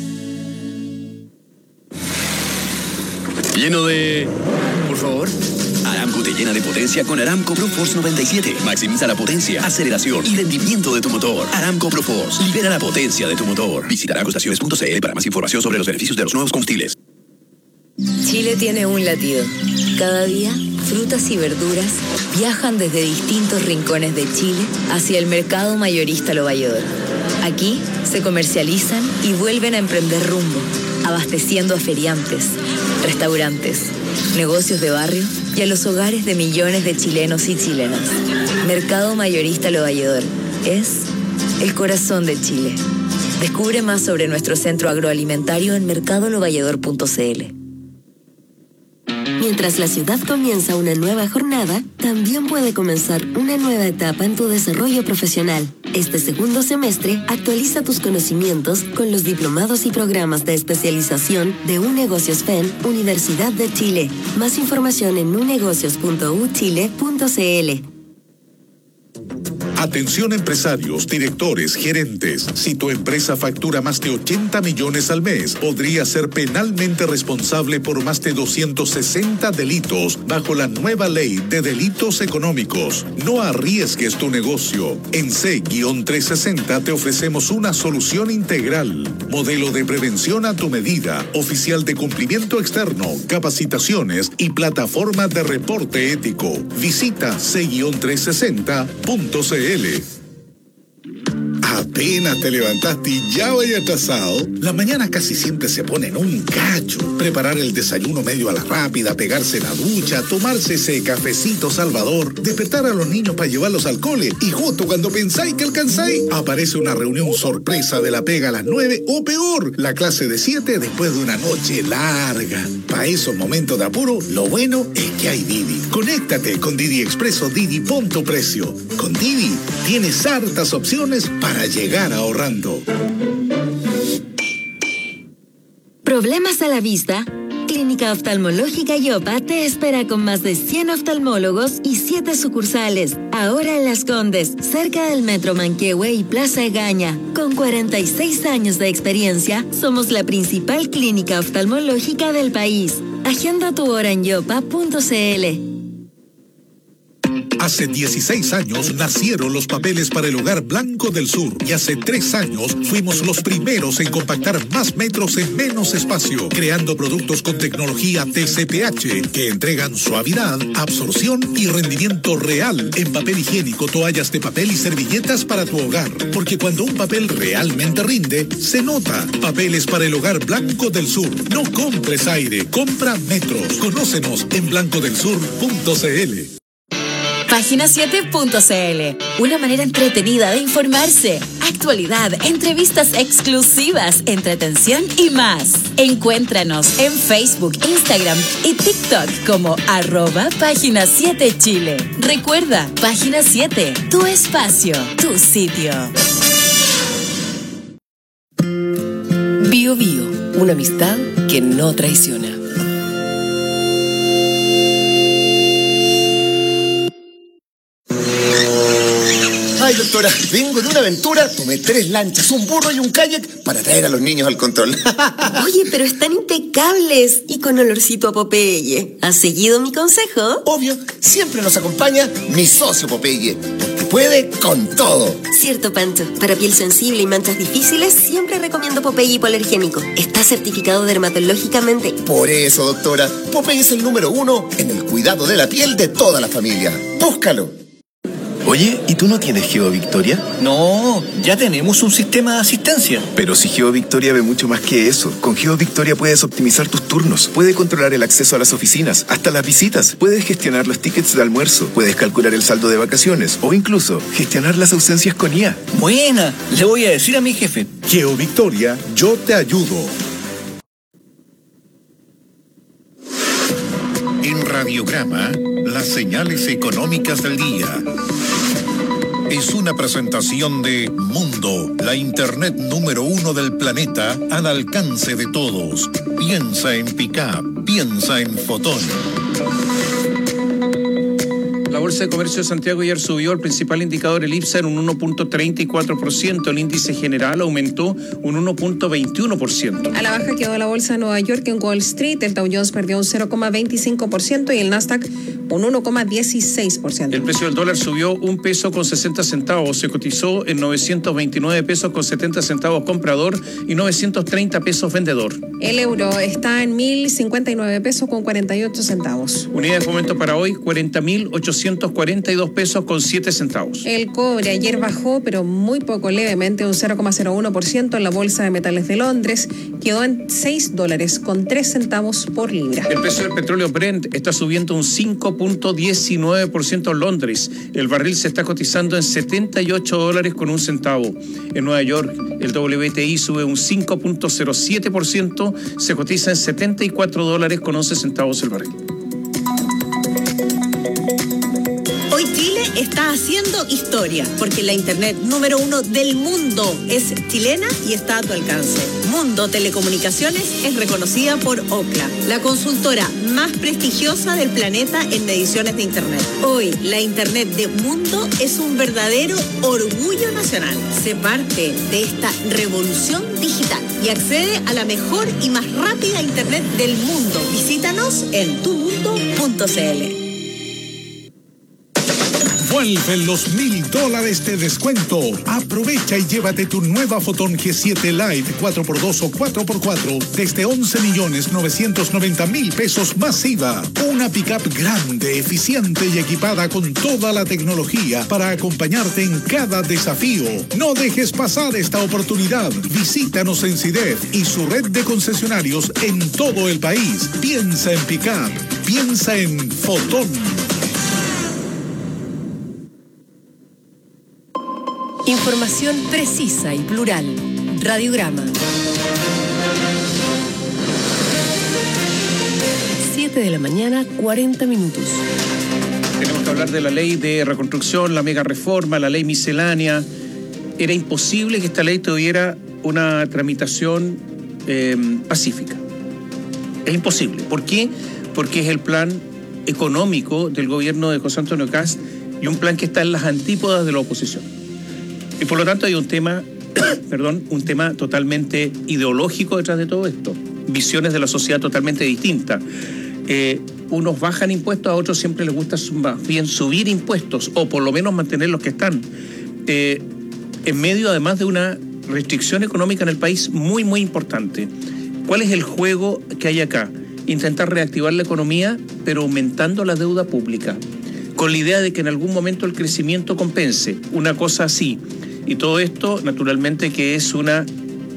Lleno de... por favor. Aramco te llena de potencia con Aramco ProForce noventa y siete. Maximiza la potencia, aceleración y rendimiento de tu motor. Aramco ProForce. Libera la potencia de tu motor. Visita aramco estaciones punto c l para más información sobre los beneficios de los nuevos combustibles. Chile tiene un latido. Cada día, frutas y verduras viajan desde distintos rincones de Chile hacia el mercado mayorista Lo Valledor. Aquí se comercializan y vuelven a emprender rumbo, abasteciendo a feriantes, restaurantes, negocios de barrio y a los hogares de millones de chilenos y chilenas. Mercado Mayorista Lo Valledor es el corazón de Chile. Descubre más sobre nuestro centro agroalimentario en mercado lo valledor punto c l. Mientras la ciudad comienza una nueva jornada, también puede comenzar una nueva etapa en tu desarrollo profesional. Este segundo semestre, actualiza tus conocimientos con los diplomados y programas de especialización de UNegocios F E N, Universidad de Chile. Más información en unegocios punto u chile punto c l. Atención empresarios, directores, gerentes. Si tu empresa factura más de ochenta millones al mes, podría ser penalmente responsable por más de doscientos sesenta delitos bajo la nueva ley de delitos económicos. No arriesgues tu negocio. En C trescientos sesenta te ofrecemos una solución integral. Modelo de prevención a tu medida, oficial de cumplimiento externo, capacitaciones y plataforma de reporte ético. Visita C trescientos sesenta punto c l. Apenas te levantaste y ya vaya atrasado. La mañana casi siempre se pone en un cacho. Preparar el desayuno medio a la rápida, pegarse la ducha, tomarse ese cafecito salvador, despertar a los niños para llevarlos al cole y justo cuando pensáis que alcanzáis, aparece una reunión sorpresa de la pega a las nueve o peor, la clase de siete después de una noche larga. Para esos momentos de apuro, lo bueno es que hay Didi. Conéctate con Didi Expreso Didi Punto Precio. Con Didi tienes hartas opciones para llegar ahorrando. ¿Problemas a la vista? Clínica Oftalmológica Yopa te espera con más de cien oftalmólogos y siete sucursales. Ahora en Las Condes, cerca del Metro Manquehue y Plaza Egaña. Con cuarenta y seis años de experiencia, somos la principal clínica oftalmológica del país. Agenda tu hora en yopa punto c l. Hace dieciséis años nacieron los papeles para el Hogar Blanco del Sur y hace tres años fuimos los primeros en compactar más metros en menos espacio, creando productos con tecnología T C P H que entregan suavidad, absorción y rendimiento real en papel higiénico, toallas de papel y servilletas para tu hogar. Porque cuando un papel realmente rinde, se nota. Papeles para el Hogar Blanco del Sur. No compres aire, compra metros. Conócenos en blanco del sur punto c l. Página siete punto c l. Una manera entretenida de informarse. Actualidad, entrevistas exclusivas, entretención y más. Encuéntranos en Facebook, Instagram y TikTok como arroba Página siete Chile. Recuerda, Página siete, tu espacio, tu sitio. Bio Bio, una amistad que no traiciona. Ay, doctora, vengo de una aventura, tomé tres lanchas, un burro y un kayak para traer a los niños al control. Oye, pero están impecables y con olorcito a Popeye. ¿Has seguido mi consejo? Obvio, siempre nos acompaña mi socio Popeye, porque puede con todo. Cierto, Pancho. Para piel sensible y manchas difíciles, siempre recomiendo Popeye hipoalergénico. Está certificado dermatológicamente. Por eso, doctora, Popeye es el número uno en el cuidado de la piel de toda la familia. Búscalo. Oye, ¿y tú no tienes GeoVictoria? No, ya tenemos un sistema de asistencia. Pero si GeoVictoria ve mucho más que eso. Con GeoVictoria puedes optimizar tus turnos, puedes controlar el acceso a las oficinas, hasta las visitas, puedes gestionar los tickets de almuerzo, puedes calcular el saldo de vacaciones o incluso gestionar las ausencias con I A. Buena, le voy a decir a mi jefe. GeoVictoria, yo te ayudo. En Radiograma, las señales económicas del día. Es una presentación de Mundo, la internet número uno del planeta al alcance de todos. Piensa en Pickup, piensa en Fotón. La Bolsa de Comercio de Santiago ayer subió el principal indicador, el IPSA, en un uno punto treinta y cuatro por ciento. El índice general aumentó un uno punto veintiuno por ciento. A la baja quedó la Bolsa de Nueva York en Wall Street. El Dow Jones perdió un cero coma veinticinco por ciento y el Nasdaq un uno coma dieciséis por ciento. El precio del dólar subió un peso con sesenta centavos. Se cotizó en novecientos veintinueve pesos con setenta centavos comprador y novecientos treinta pesos vendedor. El euro está en mil cincuenta y nueve pesos con cuarenta y ocho centavos. Unidad de fomento para hoy, cuarenta mil ochocientos cuarenta y dos pesos con siete centavos. El cobre ayer bajó, pero muy poco, levemente, un cero coma cero uno por ciento en la Bolsa de Metales de Londres. Quedó en seis dólares con tres centavos por libra. El precio del petróleo Brent está subiendo un cinco punto diecinueve por ciento en Londres. El barril se está cotizando en setenta y ocho dólares con un centavo. En Nueva York, el W T I sube un cinco punto cero siete por ciento, se cotiza en setenta y cuatro dólares con once centavos el barril. Hoy Chile está haciendo historia, porque la internet número uno del mundo es chilena y está a tu alcance. Mundo Telecomunicaciones es reconocida por Ookla, la consultora más prestigiosa del planeta en mediciones de internet. Hoy, la internet de Mundo es un verdadero orgullo nacional. Sé parte de esta revolución digital y accede a la mejor y más rápida internet del mundo. Visítanos en tu mundo punto c l. Vuelven los mil dólares de descuento. Aprovecha y llévate tu nueva Fotón G siete Lite cuatro por dos o cuatro por cuatro desde once millones novecientos noventa mil pesos más I V A. Una pickup grande, eficiente y equipada con toda la tecnología para acompañarte en cada desafío. No dejes pasar esta oportunidad. Visítanos en CIDEF y su red de concesionarios en todo el país. Piensa en pickup. Piensa en Fotón. Información precisa y plural. Radiograma. siete de la mañana, cuarenta minutos. Tenemos que hablar de la ley de reconstrucción, la mega reforma, la ley miscelánea. Era imposible que esta ley tuviera una tramitación eh, pacífica. Es imposible. ¿Por qué? Porque es el plan económico del gobierno de José Antonio Kast y un plan que está en las antípodas de la oposición. Y por lo tanto hay un tema, perdón, un tema totalmente ideológico detrás de todo esto. Visiones de la sociedad totalmente distintas. Eh, unos bajan impuestos, a otros siempre les gusta más bien subir impuestos o por lo menos mantener los que están. Eh, en medio además de una restricción económica en el país muy, muy importante. ¿Cuál es el juego que hay acá? Intentar reactivar la economía, pero aumentando la deuda pública, con la idea de que en algún momento el crecimiento compense, una cosa así. Y todo esto, naturalmente, que es una,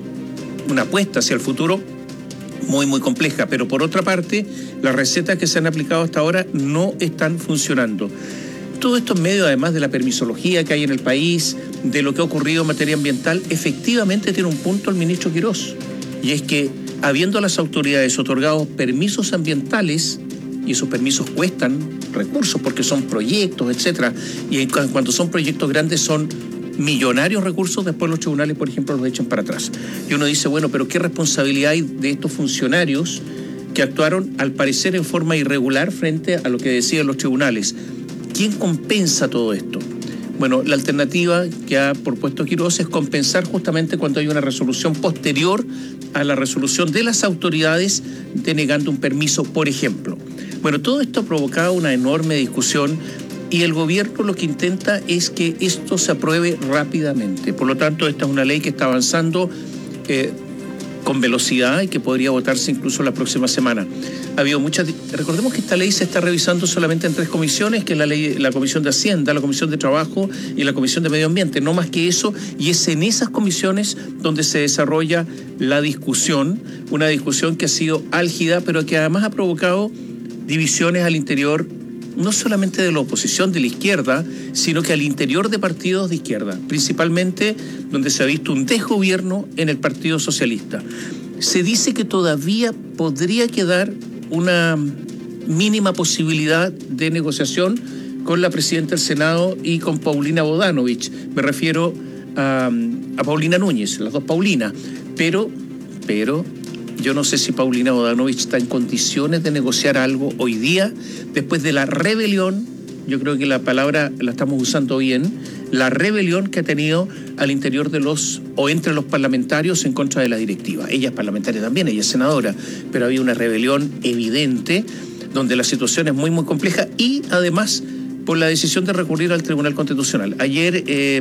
una apuesta hacia el futuro muy, muy compleja. Pero por otra parte, las recetas que se han aplicado hasta ahora no están funcionando. Todo esto en medio, además, de la permisología que hay en el país, de lo que ha ocurrido en materia ambiental, efectivamente tiene un punto el ministro Quirós. Y es que, habiendo las autoridades otorgado permisos ambientales, y esos permisos cuestan recursos porque son proyectos, etcétera, y cuando son proyectos grandes son millonarios recursos, después los tribunales, por ejemplo, los echan para atrás. Y uno dice, bueno, pero ¿qué responsabilidad hay de estos funcionarios que actuaron, al parecer, en forma irregular frente a lo que decían los tribunales? ¿Quién compensa todo esto? Bueno, la alternativa que ha propuesto Quirós es compensar justamente cuando hay una resolución posterior a la resolución de las autoridades denegando un permiso, por ejemplo. Bueno, todo esto ha provocado una enorme discusión y el gobierno lo que intenta es que esto se apruebe rápidamente. Por lo tanto, esta es una ley que está avanzando eh, con velocidad y que podría votarse incluso la próxima semana. Ha habido muchas... Recordemos que esta ley se está revisando solamente en tres comisiones, que es la, ley, la Comisión de Hacienda, la Comisión de Trabajo y la Comisión de Medio Ambiente. No más que eso, y es en esas comisiones donde se desarrolla la discusión, una discusión que ha sido álgida, pero que además ha provocado divisiones al interior, no solamente de la oposición de la izquierda, sino que al interior de partidos de izquierda, principalmente donde se ha visto un desgobierno en el Partido Socialista. Se dice que todavía podría quedar una mínima posibilidad de negociación con la presidenta del Senado y con Paulina Bodanovich. Me refiero a, a Paulina Núñez, las dos Paulinas, pero, pero yo no sé si Paulina Bodanovich está en condiciones de negociar algo hoy día, después de la rebelión, yo creo que la palabra la estamos usando bien, la rebelión que ha tenido al interior de los, o entre los parlamentarios en contra de la directiva. Ella es parlamentaria también, ella es senadora, pero había una rebelión evidente, donde la situación es muy, muy compleja, y además por la decisión de recurrir al Tribunal Constitucional. Ayer eh,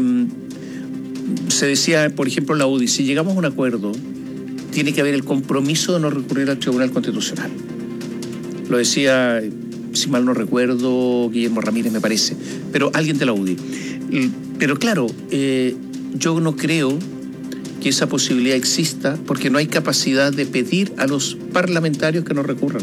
se decía, por ejemplo, en la U D I, si llegamos a un acuerdo, tiene que haber el compromiso de no recurrir al Tribunal Constitucional. Lo decía, si mal no recuerdo, Guillermo Ramírez, me parece, pero alguien de la U D I. Pero claro, eh, yo no creo que esa posibilidad exista porque no hay capacidad de pedir a los parlamentarios que no recurran.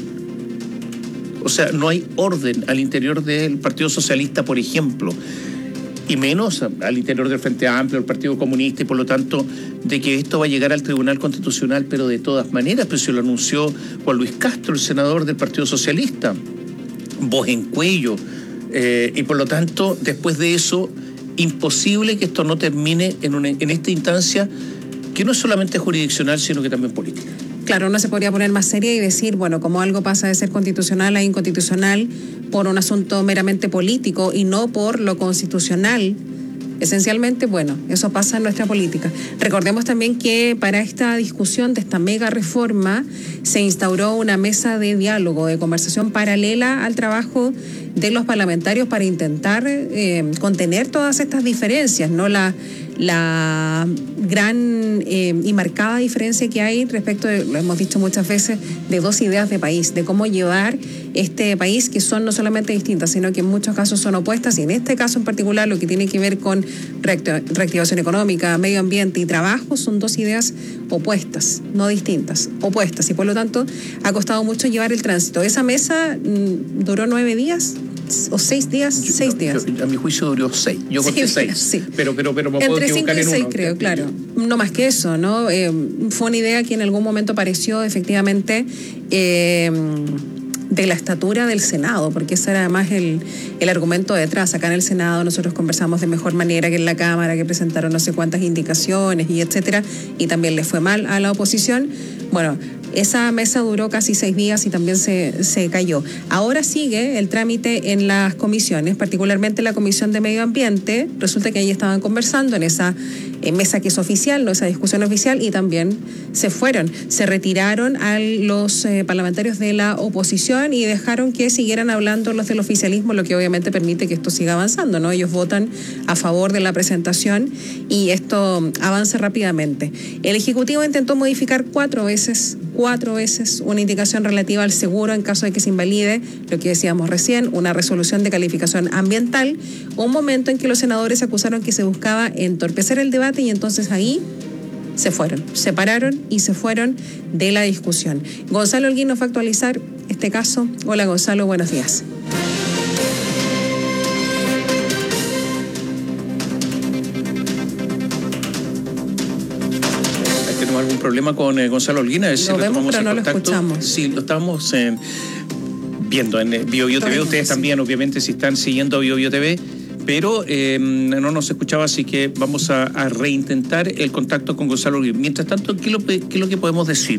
O sea, no hay orden al interior del Partido Socialista, por ejemplo, y menos al interior del Frente Amplio, del Partido Comunista, y por lo tanto de que esto va a llegar al Tribunal Constitucional, pero de todas maneras, pues se lo anunció Juan Luis Castro, el senador del Partido Socialista, voz en cuello, Eh, y por lo tanto, después de eso, imposible que esto no termine en, una, en esta instancia que no es solamente jurisdiccional, sino que también política. Claro, uno se podría poner más seria y decir, bueno, como algo pasa de ser constitucional a inconstitucional por un asunto meramente político y no por lo constitucional. Esencialmente, bueno, eso pasa en nuestra política. Recordemos también que para esta discusión de esta mega reforma se instauró una mesa de diálogo, de conversación paralela al trabajo de los parlamentarios para intentar eh, contener todas estas diferencias, ¿no? La, la gran eh, y marcada diferencia que hay respecto de, lo hemos dicho muchas veces, de dos ideas de país, de cómo llevar este país, que son no solamente distintas, sino que en muchos casos son opuestas, y en este caso en particular lo que tiene que ver con reactivación económica, medio ambiente y trabajo son dos ideas opuestas, no distintas, opuestas, y por lo tanto ha costado mucho llevar el tránsito. Esa mesa mmm, duró nueve días o seis días, yo, seis días. Yo, a mi juicio duró seis, yo conté seis, sí. pero, pero, pero me puedo entre equivocar cinco y en seis, uno. Creo, claro. No más que eso, ¿no? Eh, fue una idea que en algún momento pareció efectivamente eh, de la estatura del Senado, porque ese era además el, el argumento detrás. Acá en el Senado nosotros conversamos de mejor manera que en la Cámara, que presentaron no sé cuántas indicaciones y etcétera, y también le fue mal a la oposición. Bueno, esa mesa duró casi seis días y también se, se cayó. Ahora sigue el trámite en las comisiones, particularmente la Comisión de Medio Ambiente. Resulta que ahí estaban conversando en esa en mesa que es oficial, no esa discusión oficial, y también se fueron, se retiraron a los eh, parlamentarios de la oposición y dejaron que siguieran hablando los del oficialismo, lo que obviamente permite que esto siga avanzando, ¿no? Ellos votan a favor de la presentación y esto avanza rápidamente. El Ejecutivo intentó modificar cuatro veces, cuatro veces una indicación relativa al seguro en caso de que se invalide, lo que decíamos recién, una resolución de calificación ambiental, un momento en que los senadores acusaron que se buscaba entorpecer el debate, y entonces ahí se fueron, se pararon y se fueron de la discusión. Gonzalo Holguín nos va a actualizar este caso. Hola Gonzalo, buenos días. ¿Tenemos algún problema con eh, Gonzalo Holguín? A ver si lo vemos, pero no contacto. Lo escuchamos. Sí, lo estamos eh, viendo en Bio Bio T V. Ustedes sí. También, obviamente, si están siguiendo Bio Bio T V, pero eh, no nos escuchaba, así que vamos a, a reintentar el contacto con Gonzalo Holguín. Mientras tanto, ¿qué es, lo, ¿qué es lo que podemos decir?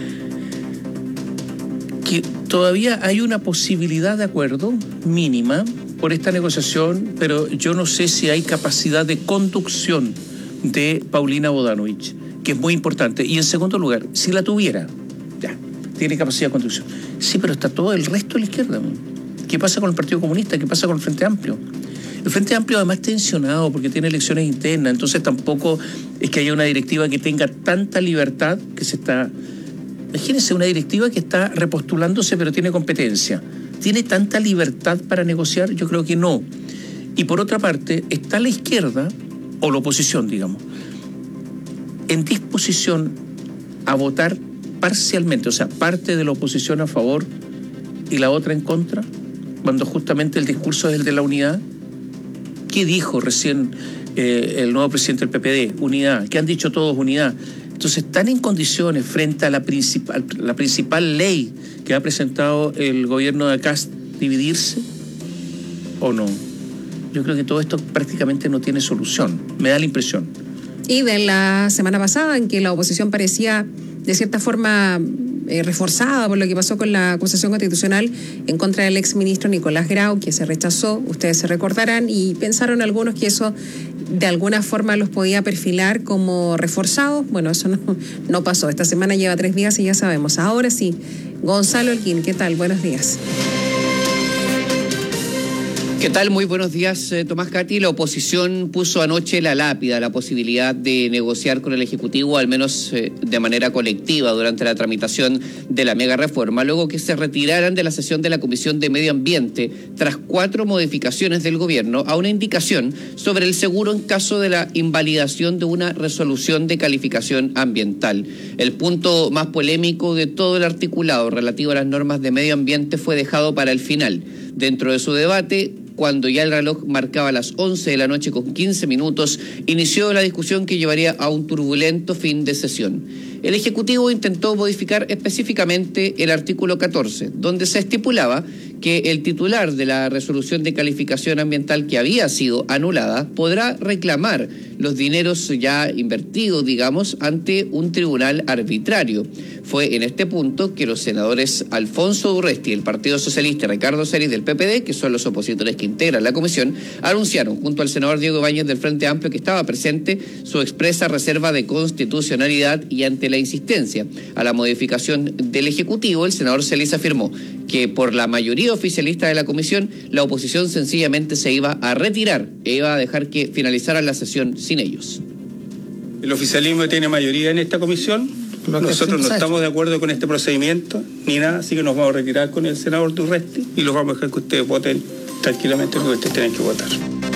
Que todavía hay una posibilidad de acuerdo mínima por esta negociación, pero yo no sé si hay capacidad de conducción de Paulina Bodanovich, que es muy importante. Y en segundo lugar, si la tuviera, ya, tiene capacidad de conducción. Sí, pero está todo el resto de la izquierda. ¿Qué pasa con el Partido Comunista? ¿Qué pasa con el Frente Amplio? El Frente Amplio además está tensionado porque tiene elecciones internas, entonces tampoco es que haya una directiva que tenga tanta libertad que se está... Imagínense una directiva que está repostulándose pero tiene competencia. ¿Tiene tanta libertad para negociar? Yo creo que no. Y por otra parte, está la izquierda, o la oposición, digamos, en disposición a votar parcialmente, o sea, parte de la oposición a favor y la otra en contra, cuando justamente el discurso es el de la unidad. ¿Qué dijo recién eh, el nuevo presidente del P P D? Unidad. ¿Qué han dicho todos? Unidad. Entonces, ¿están en condiciones frente a la principal, la principal ley que ha presentado el gobierno de Kast dividirse o no? Yo creo que todo esto prácticamente no tiene solución. Me da la impresión. Y de la semana pasada, en que la oposición parecía, de cierta forma, eh, reforzada por lo que pasó con la acusación constitucional en contra del exministro Nicolás Grau, que se rechazó, ustedes se recordarán, y pensaron algunos que eso de alguna forma los podía perfilar como reforzados. Bueno, eso no, no pasó. Esta semana lleva tres días y ya sabemos. Ahora sí, Gonzalo Holguín, ¿qué tal? Buenos días. ¿Qué tal? Muy buenos días, eh, Tomás Cati. La oposición puso anoche la lápida, la posibilidad de negociar con el Ejecutivo, al menos eh, de manera colectiva, durante la tramitación de la mega reforma, luego que se retiraran de la sesión de la Comisión de Medio Ambiente tras cuatro modificaciones del gobierno a una indicación sobre el seguro en caso de la invalidación de una resolución de calificación ambiental. El punto más polémico de todo el articulado relativo a las normas de medio ambiente fue dejado para el final. Dentro de su debate, cuando ya el reloj marcaba las once de la noche con quince minutos, inició la discusión que llevaría a un turbulento fin de sesión. El Ejecutivo intentó modificar específicamente el artículo catorce, donde se estipulaba que el titular de la resolución de calificación ambiental que había sido anulada podrá reclamar los dineros ya invertidos, digamos, ante un tribunal arbitrario. Fue en este punto que los senadores Alfonso Urresti del Partido Socialista y Ricardo Celis del P P D, que son los opositores que integran la comisión, anunciaron junto al senador Diego Ibáñez del Frente Amplio, que estaba presente, su expresa reserva de constitucionalidad, y ante la insistencia a la modificación del Ejecutivo, el senador Celis afirmó que por la mayoría oficialista de la comisión, la oposición sencillamente se iba a retirar e iba a dejar que finalizara la sesión sin ellos. El oficialismo tiene mayoría en esta comisión. Nosotros no estamos de acuerdo con este procedimiento ni nada, así que nos vamos a retirar con el senador Urresti y los vamos a dejar que ustedes voten tranquilamente lo que ustedes tienen que votar.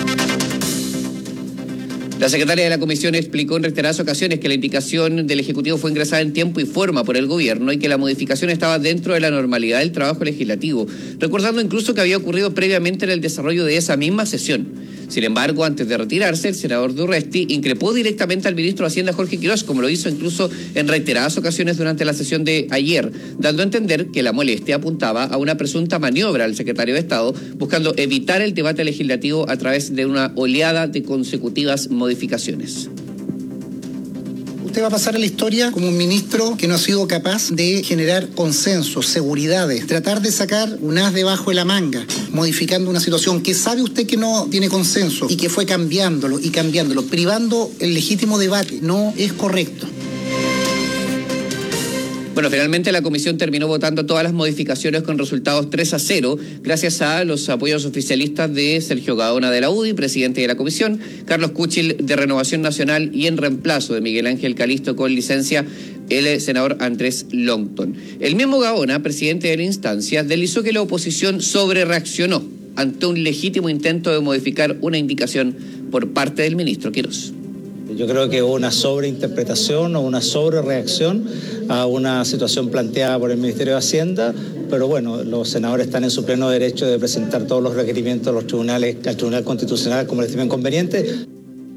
La secretaria de la comisión explicó en reiteradas ocasiones que la indicación del Ejecutivo fue ingresada en tiempo y forma por el gobierno y que la modificación estaba dentro de la normalidad del trabajo legislativo, recordando incluso que había ocurrido previamente en el desarrollo de esa misma sesión. Sin embargo, antes de retirarse, el senador Urresti increpó directamente al ministro de Hacienda, Jorge Quiroz, como lo hizo incluso en reiteradas ocasiones durante la sesión de ayer, dando a entender que la molestia apuntaba a una presunta maniobra al secretario de Estado, buscando evitar el debate legislativo a través de una oleada de consecutivas modificaciones. Usted va a pasar a la historia como un ministro que no ha sido capaz de generar consensos, seguridades, tratar de sacar un as debajo de la manga, modificando una situación que sabe usted que no tiene consenso y que fue cambiándolo y cambiándolo, privando el legítimo debate. No es correcto. Bueno, finalmente la comisión terminó votando todas las modificaciones con resultados tres a cero, gracias a los apoyos oficialistas de Sergio Gaona de la U D I, presidente de la comisión, Carlos Kuchil de Renovación Nacional, y en reemplazo de Miguel Ángel Calisto con licencia, el senador Andrés Longton. El mismo Gaona, presidente de la instancia, deslizó que la oposición sobrereaccionó ante un legítimo intento de modificar una indicación por parte del ministro Quiroz. Yo creo que hubo una sobreinterpretación o una sobrereacción a una situación planteada por el Ministerio de Hacienda, pero bueno, los senadores están en su pleno derecho de presentar todos los requerimientos a los tribunales, al Tribunal Constitucional como les estimen conveniente.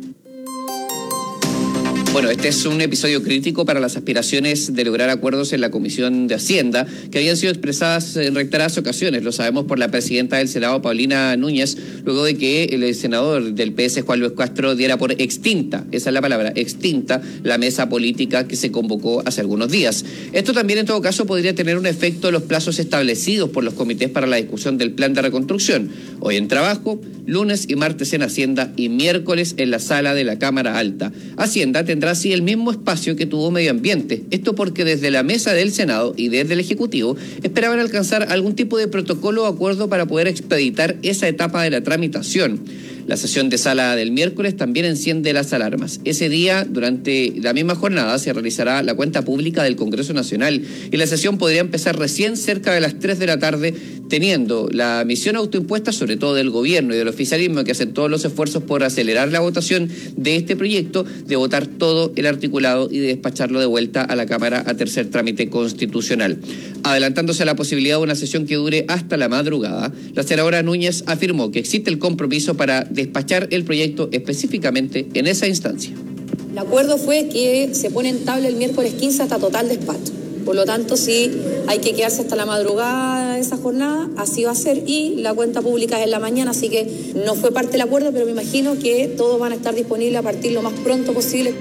Bueno, este es un episodio crítico para las aspiraciones de lograr acuerdos en la Comisión de Hacienda, que habían sido expresadas en reiteradas ocasiones, lo sabemos por la presidenta del Senado, Paulina Núñez, luego de que el senador del P S, Juan Luis Castro, diera por extinta, esa es la palabra, extinta, la mesa política que se convocó hace algunos días. Esto también, en todo caso, podría tener un efecto en los plazos establecidos por los comités para la discusión del plan de reconstrucción. Hoy en trabajo, lunes y martes en Hacienda y miércoles en la sala de la Cámara Alta. Hacienda tendrá así el mismo espacio que tuvo Medio Ambiente. Esto porque desde la mesa del Senado y desde el Ejecutivo esperaban alcanzar algún tipo de protocolo o acuerdo para poder expeditar esa etapa de la tramitación. La sesión de sala del miércoles también enciende las alarmas. Ese día, durante la misma jornada, se realizará la cuenta pública del Congreso Nacional y la sesión podría empezar recién cerca de las tres de la tarde, teniendo la misión autoimpuesta, sobre todo del gobierno y del oficialismo, que hacen todos los esfuerzos por acelerar la votación de este proyecto, de votar todo el articulado y de despacharlo de vuelta a la Cámara a tercer trámite constitucional. Adelantándose a la posibilidad de una sesión que dure hasta la madrugada, la senadora Núñez afirmó que existe el compromiso para despachar el proyecto específicamente en esa instancia. El acuerdo fue que se pone en tabla el miércoles quince hasta total despacho. Por lo tanto, si hay que quedarse hasta la madrugada de esa jornada, así va a ser, y la cuenta pública es en la mañana, así que no fue parte del acuerdo, pero me imagino que todos van a estar disponibles a partir lo más pronto posible.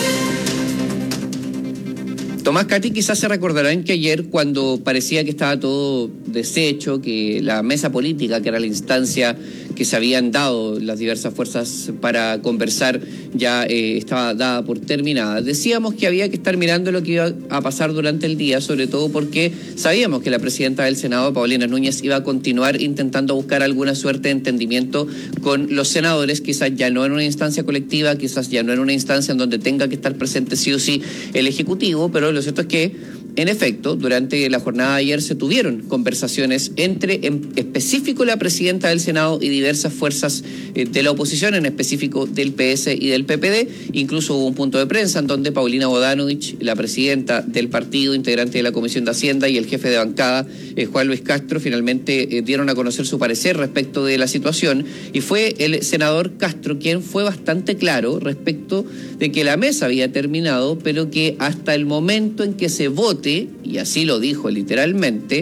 Tomás, Katy, quizás se recordarán que ayer, cuando parecía que estaba todo deshecho, que la mesa política, que era la instancia que se habían dado las diversas fuerzas para conversar, ya eh, estaba dada por terminada. Decíamos que había que estar mirando lo que iba a pasar durante el día, sobre todo porque sabíamos que la presidenta del Senado, Paulina Núñez, iba a continuar intentando buscar alguna suerte de entendimiento con los senadores, quizás ya no en una instancia colectiva, quizás ya no en una instancia en donde tenga que estar presente sí o sí el Ejecutivo, pero lo cierto es que, en efecto, durante la jornada de ayer se tuvieron conversaciones entre, en específico, la presidenta del Senado y diversas fuerzas eh, de la oposición, en específico del P S y del P P D. Incluso hubo un punto de prensa en donde Paulina Bodanovich, la presidenta del partido, integrante de la Comisión de Hacienda, y el jefe de bancada, eh, Juan Luis Castro, finalmente eh, dieron a conocer su parecer respecto de la situación, y fue el senador Castro quien fue bastante claro respecto de que la mesa había terminado, pero que hasta el momento en que se vote, y así lo dijo literalmente,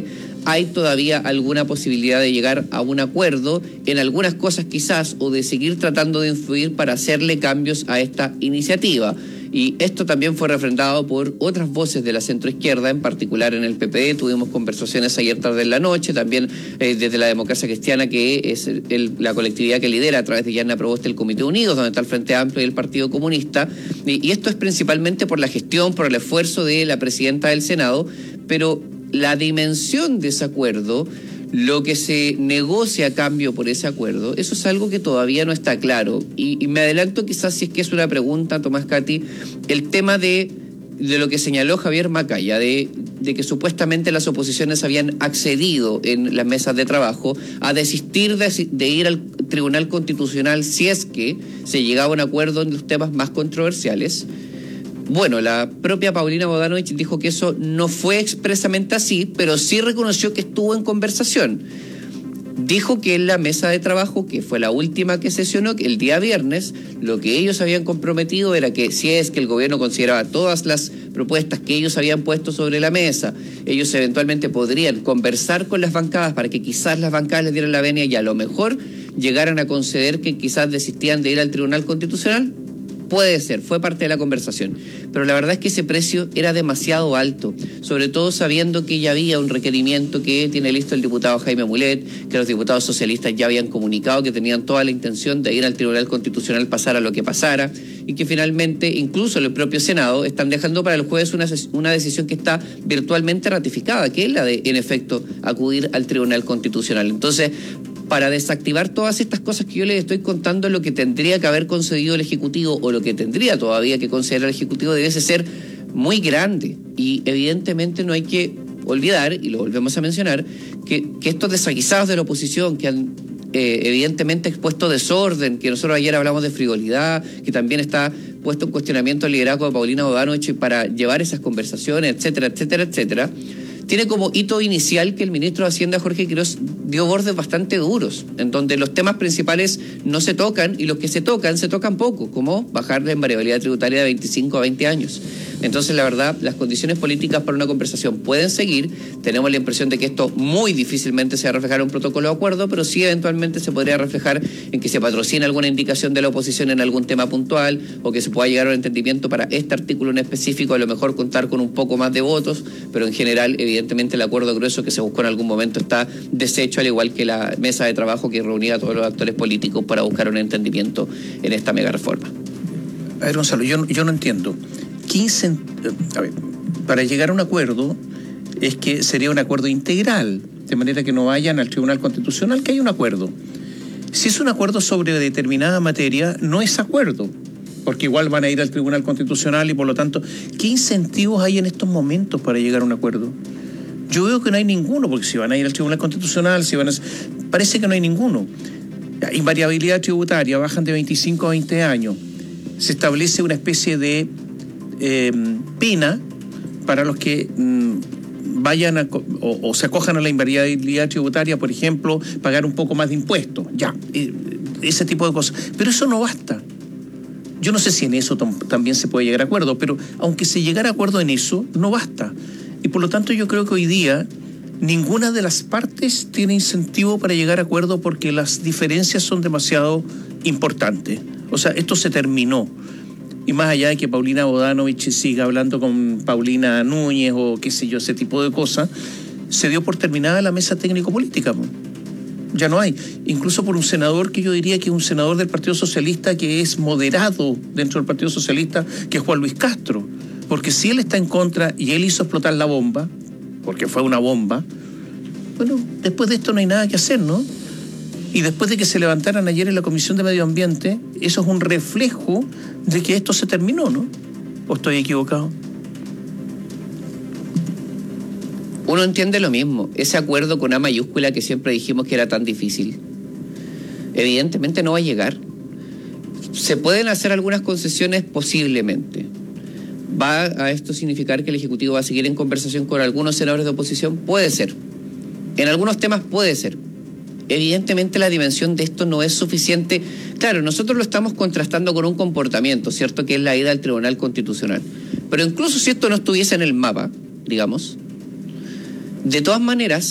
hay todavía alguna posibilidad de llegar a un acuerdo en algunas cosas quizás, o de seguir tratando de influir para hacerle cambios a esta iniciativa. Y esto también fue refrendado por otras voces de la centroizquierda, en particular en el P P D. Tuvimos conversaciones ayer tarde en la noche, también eh, desde la Democracia Cristiana, que es el, el, la colectividad que lidera a través de Yarna Proboste el Comité Unidos, donde está el Frente Amplio y el Partido Comunista. Y, y esto es principalmente por la gestión, por el esfuerzo de la presidenta del Senado, pero la dimensión de ese acuerdo, lo que se negocia a cambio por ese acuerdo, eso es algo que todavía no está claro. Y, y me adelanto quizás, si es que es una pregunta, Tomás Cati, el tema de, de lo que señaló Javier Macaya, de, de que supuestamente las oposiciones habían accedido en las mesas de trabajo a desistir de, de ir al Tribunal Constitucional si es que se llegaba a un acuerdo en los temas más controversiales. Bueno, la propia Paulina Bodanovich dijo que eso no fue expresamente así, pero sí reconoció que estuvo en conversación. Dijo que en la mesa de trabajo, que fue la última que sesionó, que el día viernes, lo que ellos habían comprometido era que si es que el gobierno consideraba todas las propuestas que ellos habían puesto sobre la mesa, ellos eventualmente podrían conversar con las bancadas para que quizás las bancadas les dieran la venia y a lo mejor llegaran a conceder que quizás desistían de ir al Tribunal Constitucional. Puede ser, fue parte de la conversación, pero la verdad es que ese precio era demasiado alto, sobre todo sabiendo que ya había un requerimiento que tiene listo el diputado Jaime Mulet, que los diputados socialistas ya habían comunicado que tenían toda la intención de ir al Tribunal Constitucional pasara lo que pasara, y que finalmente incluso el propio Senado están dejando para el jueves una, una decisión que está virtualmente ratificada, que es la de, en efecto, acudir al Tribunal Constitucional. Entonces, para desactivar todas estas cosas que yo les estoy contando, lo que tendría que haber concedido el Ejecutivo, o lo que tendría todavía que conceder el Ejecutivo, debiese ser muy grande. Y evidentemente no hay que olvidar, y lo volvemos a mencionar, que, que estos desaguisados de la oposición, que han eh, evidentemente expuesto desorden, que nosotros ayer hablamos de frivolidad, que también está puesto en cuestionamiento el liderazgo de Paulina Bodanovich para llevar esas conversaciones, etcétera, etcétera, etcétera, tiene como hito inicial que el ministro de Hacienda, Jorge Quiroz, dio bordes bastante duros, en donde los temas principales no se tocan, y los que se tocan, se tocan poco, como bajar la invariabilidad tributaria de veinticinco a veinte años. Entonces, la verdad, las condiciones políticas para una conversación pueden seguir. Tenemos la impresión de que esto muy difícilmente se va a reflejar en un protocolo de acuerdo, pero sí eventualmente se podría reflejar en que se patrocine alguna indicación de la oposición en algún tema puntual, o que se pueda llegar a un entendimiento para este artículo en específico, a lo mejor contar con un poco más de votos, pero en general, evidentemente, Evidentemente el acuerdo grueso que se buscó en algún momento está deshecho, al igual que la mesa de trabajo que reunía a todos los actores políticos para buscar un entendimiento en esta mega reforma. A ver, Gonzalo, yo, yo no entiendo. quince, a ver, para llegar a un acuerdo es que sería un acuerdo integral, de manera que no vayan al Tribunal Constitucional, que hay un acuerdo. Si es un acuerdo sobre determinada materia, no es acuerdo, porque igual van a ir al Tribunal Constitucional y por lo tanto, ¿qué incentivos hay en estos momentos para llegar a un acuerdo? Yo veo que no hay ninguno, porque si van a ir al Tribunal Constitucional, si van a... parece que no hay ninguno. Invariabilidad tributaria, bajan de veinticinco a veinte años. Se establece una especie de eh, pena para los que mm, vayan a, o, o se acojan a la invariabilidad tributaria, por ejemplo, pagar un poco más de impuestos. Ya, eh, ese tipo de cosas. Pero eso no basta. Yo no sé si en eso también se puede llegar a acuerdo, pero aunque se llegara a acuerdo en eso, no basta. Y por lo tanto yo creo que hoy día ninguna de las partes tiene incentivo para llegar a acuerdo, porque las diferencias son demasiado importantes. O sea, esto se terminó. Y más allá de que Paulina Bodanovich siga hablando con Paulina Núñez o qué sé yo, ese tipo de cosas, se dio por terminada la mesa técnico-política. Ya no hay. Incluso por un senador que yo diría que es un senador del Partido Socialista que es moderado dentro del Partido Socialista, que es Juan Luis Castro. Porque si él está en contra y él hizo explotar la bomba, porque fue una bomba, bueno, después de esto no hay nada que hacer, ¿no? Y después de que se levantaran ayer en la Comisión de Medio Ambiente, eso es un reflejo de que esto se terminó, ¿no? ¿O estoy equivocado? Uno entiende lo mismo, ese acuerdo con A mayúscula que siempre dijimos que era tan difícil, evidentemente no va a llegar. Se pueden hacer algunas concesiones posiblemente. ¿Va a esto significar que el Ejecutivo va a seguir en conversación con algunos senadores de oposición? Puede ser. En algunos temas puede ser. Evidentemente la dimensión de esto no es suficiente. Claro, nosotros lo estamos contrastando con un comportamiento, ¿cierto? Que es la ida al Tribunal Constitucional. Pero incluso si esto no estuviese en el mapa, digamos, de todas maneras,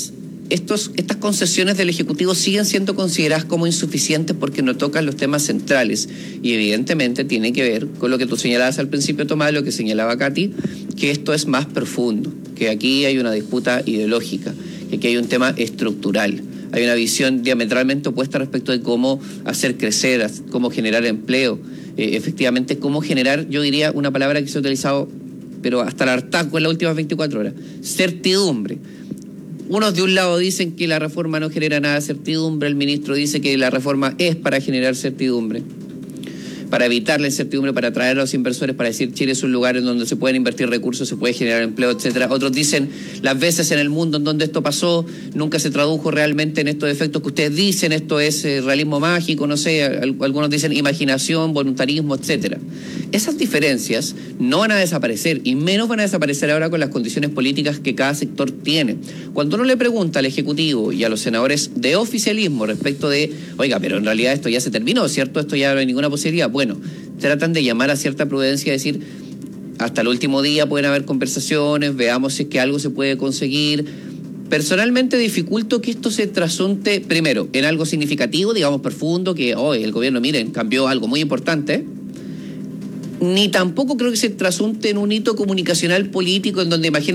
estos, estas concesiones del Ejecutivo siguen siendo consideradas como insuficientes porque no tocan los temas centrales. Y evidentemente tiene que ver con lo que tú señalabas al principio, Tomás, lo que señalaba Katy, que esto es más profundo, que aquí hay una disputa ideológica, que aquí hay un tema estructural. Hay una visión diametralmente opuesta respecto de cómo hacer crecer, cómo generar empleo, eh, efectivamente cómo generar, yo diría una palabra que se ha utilizado, pero hasta el hartazgo en las últimas veinticuatro horas, certidumbre. Unos de un lado dicen que la reforma no genera nada de certidumbre, el ministro dice que la reforma es para generar certidumbre, para evitar la incertidumbre, para atraer a los inversores, para decir Chile es un lugar en donde se pueden invertir recursos, se puede generar empleo, etcétera. Otros dicen las veces en el mundo en donde esto pasó nunca se tradujo realmente en estos efectos que ustedes dicen, esto es eh, realismo mágico, no sé, algunos dicen imaginación, voluntarismo, etcétera. Esas diferencias no van a desaparecer y menos van a desaparecer ahora con las condiciones políticas que cada sector tiene. Cuando uno le pregunta al Ejecutivo y a los senadores de oficialismo respecto de, oiga, pero en realidad esto ya se terminó, ¿cierto? Esto ya no hay ninguna posibilidad. Bueno, tratan de llamar a cierta prudencia, decir, hasta el último día pueden haber conversaciones, veamos si es que algo se puede conseguir. Personalmente dificulto que esto se trasunte, primero, en algo significativo, digamos profundo, que hoy oh, el gobierno, miren, cambió algo muy importante. Ni tampoco creo que se trasunte en un hito comunicacional político en donde imagínense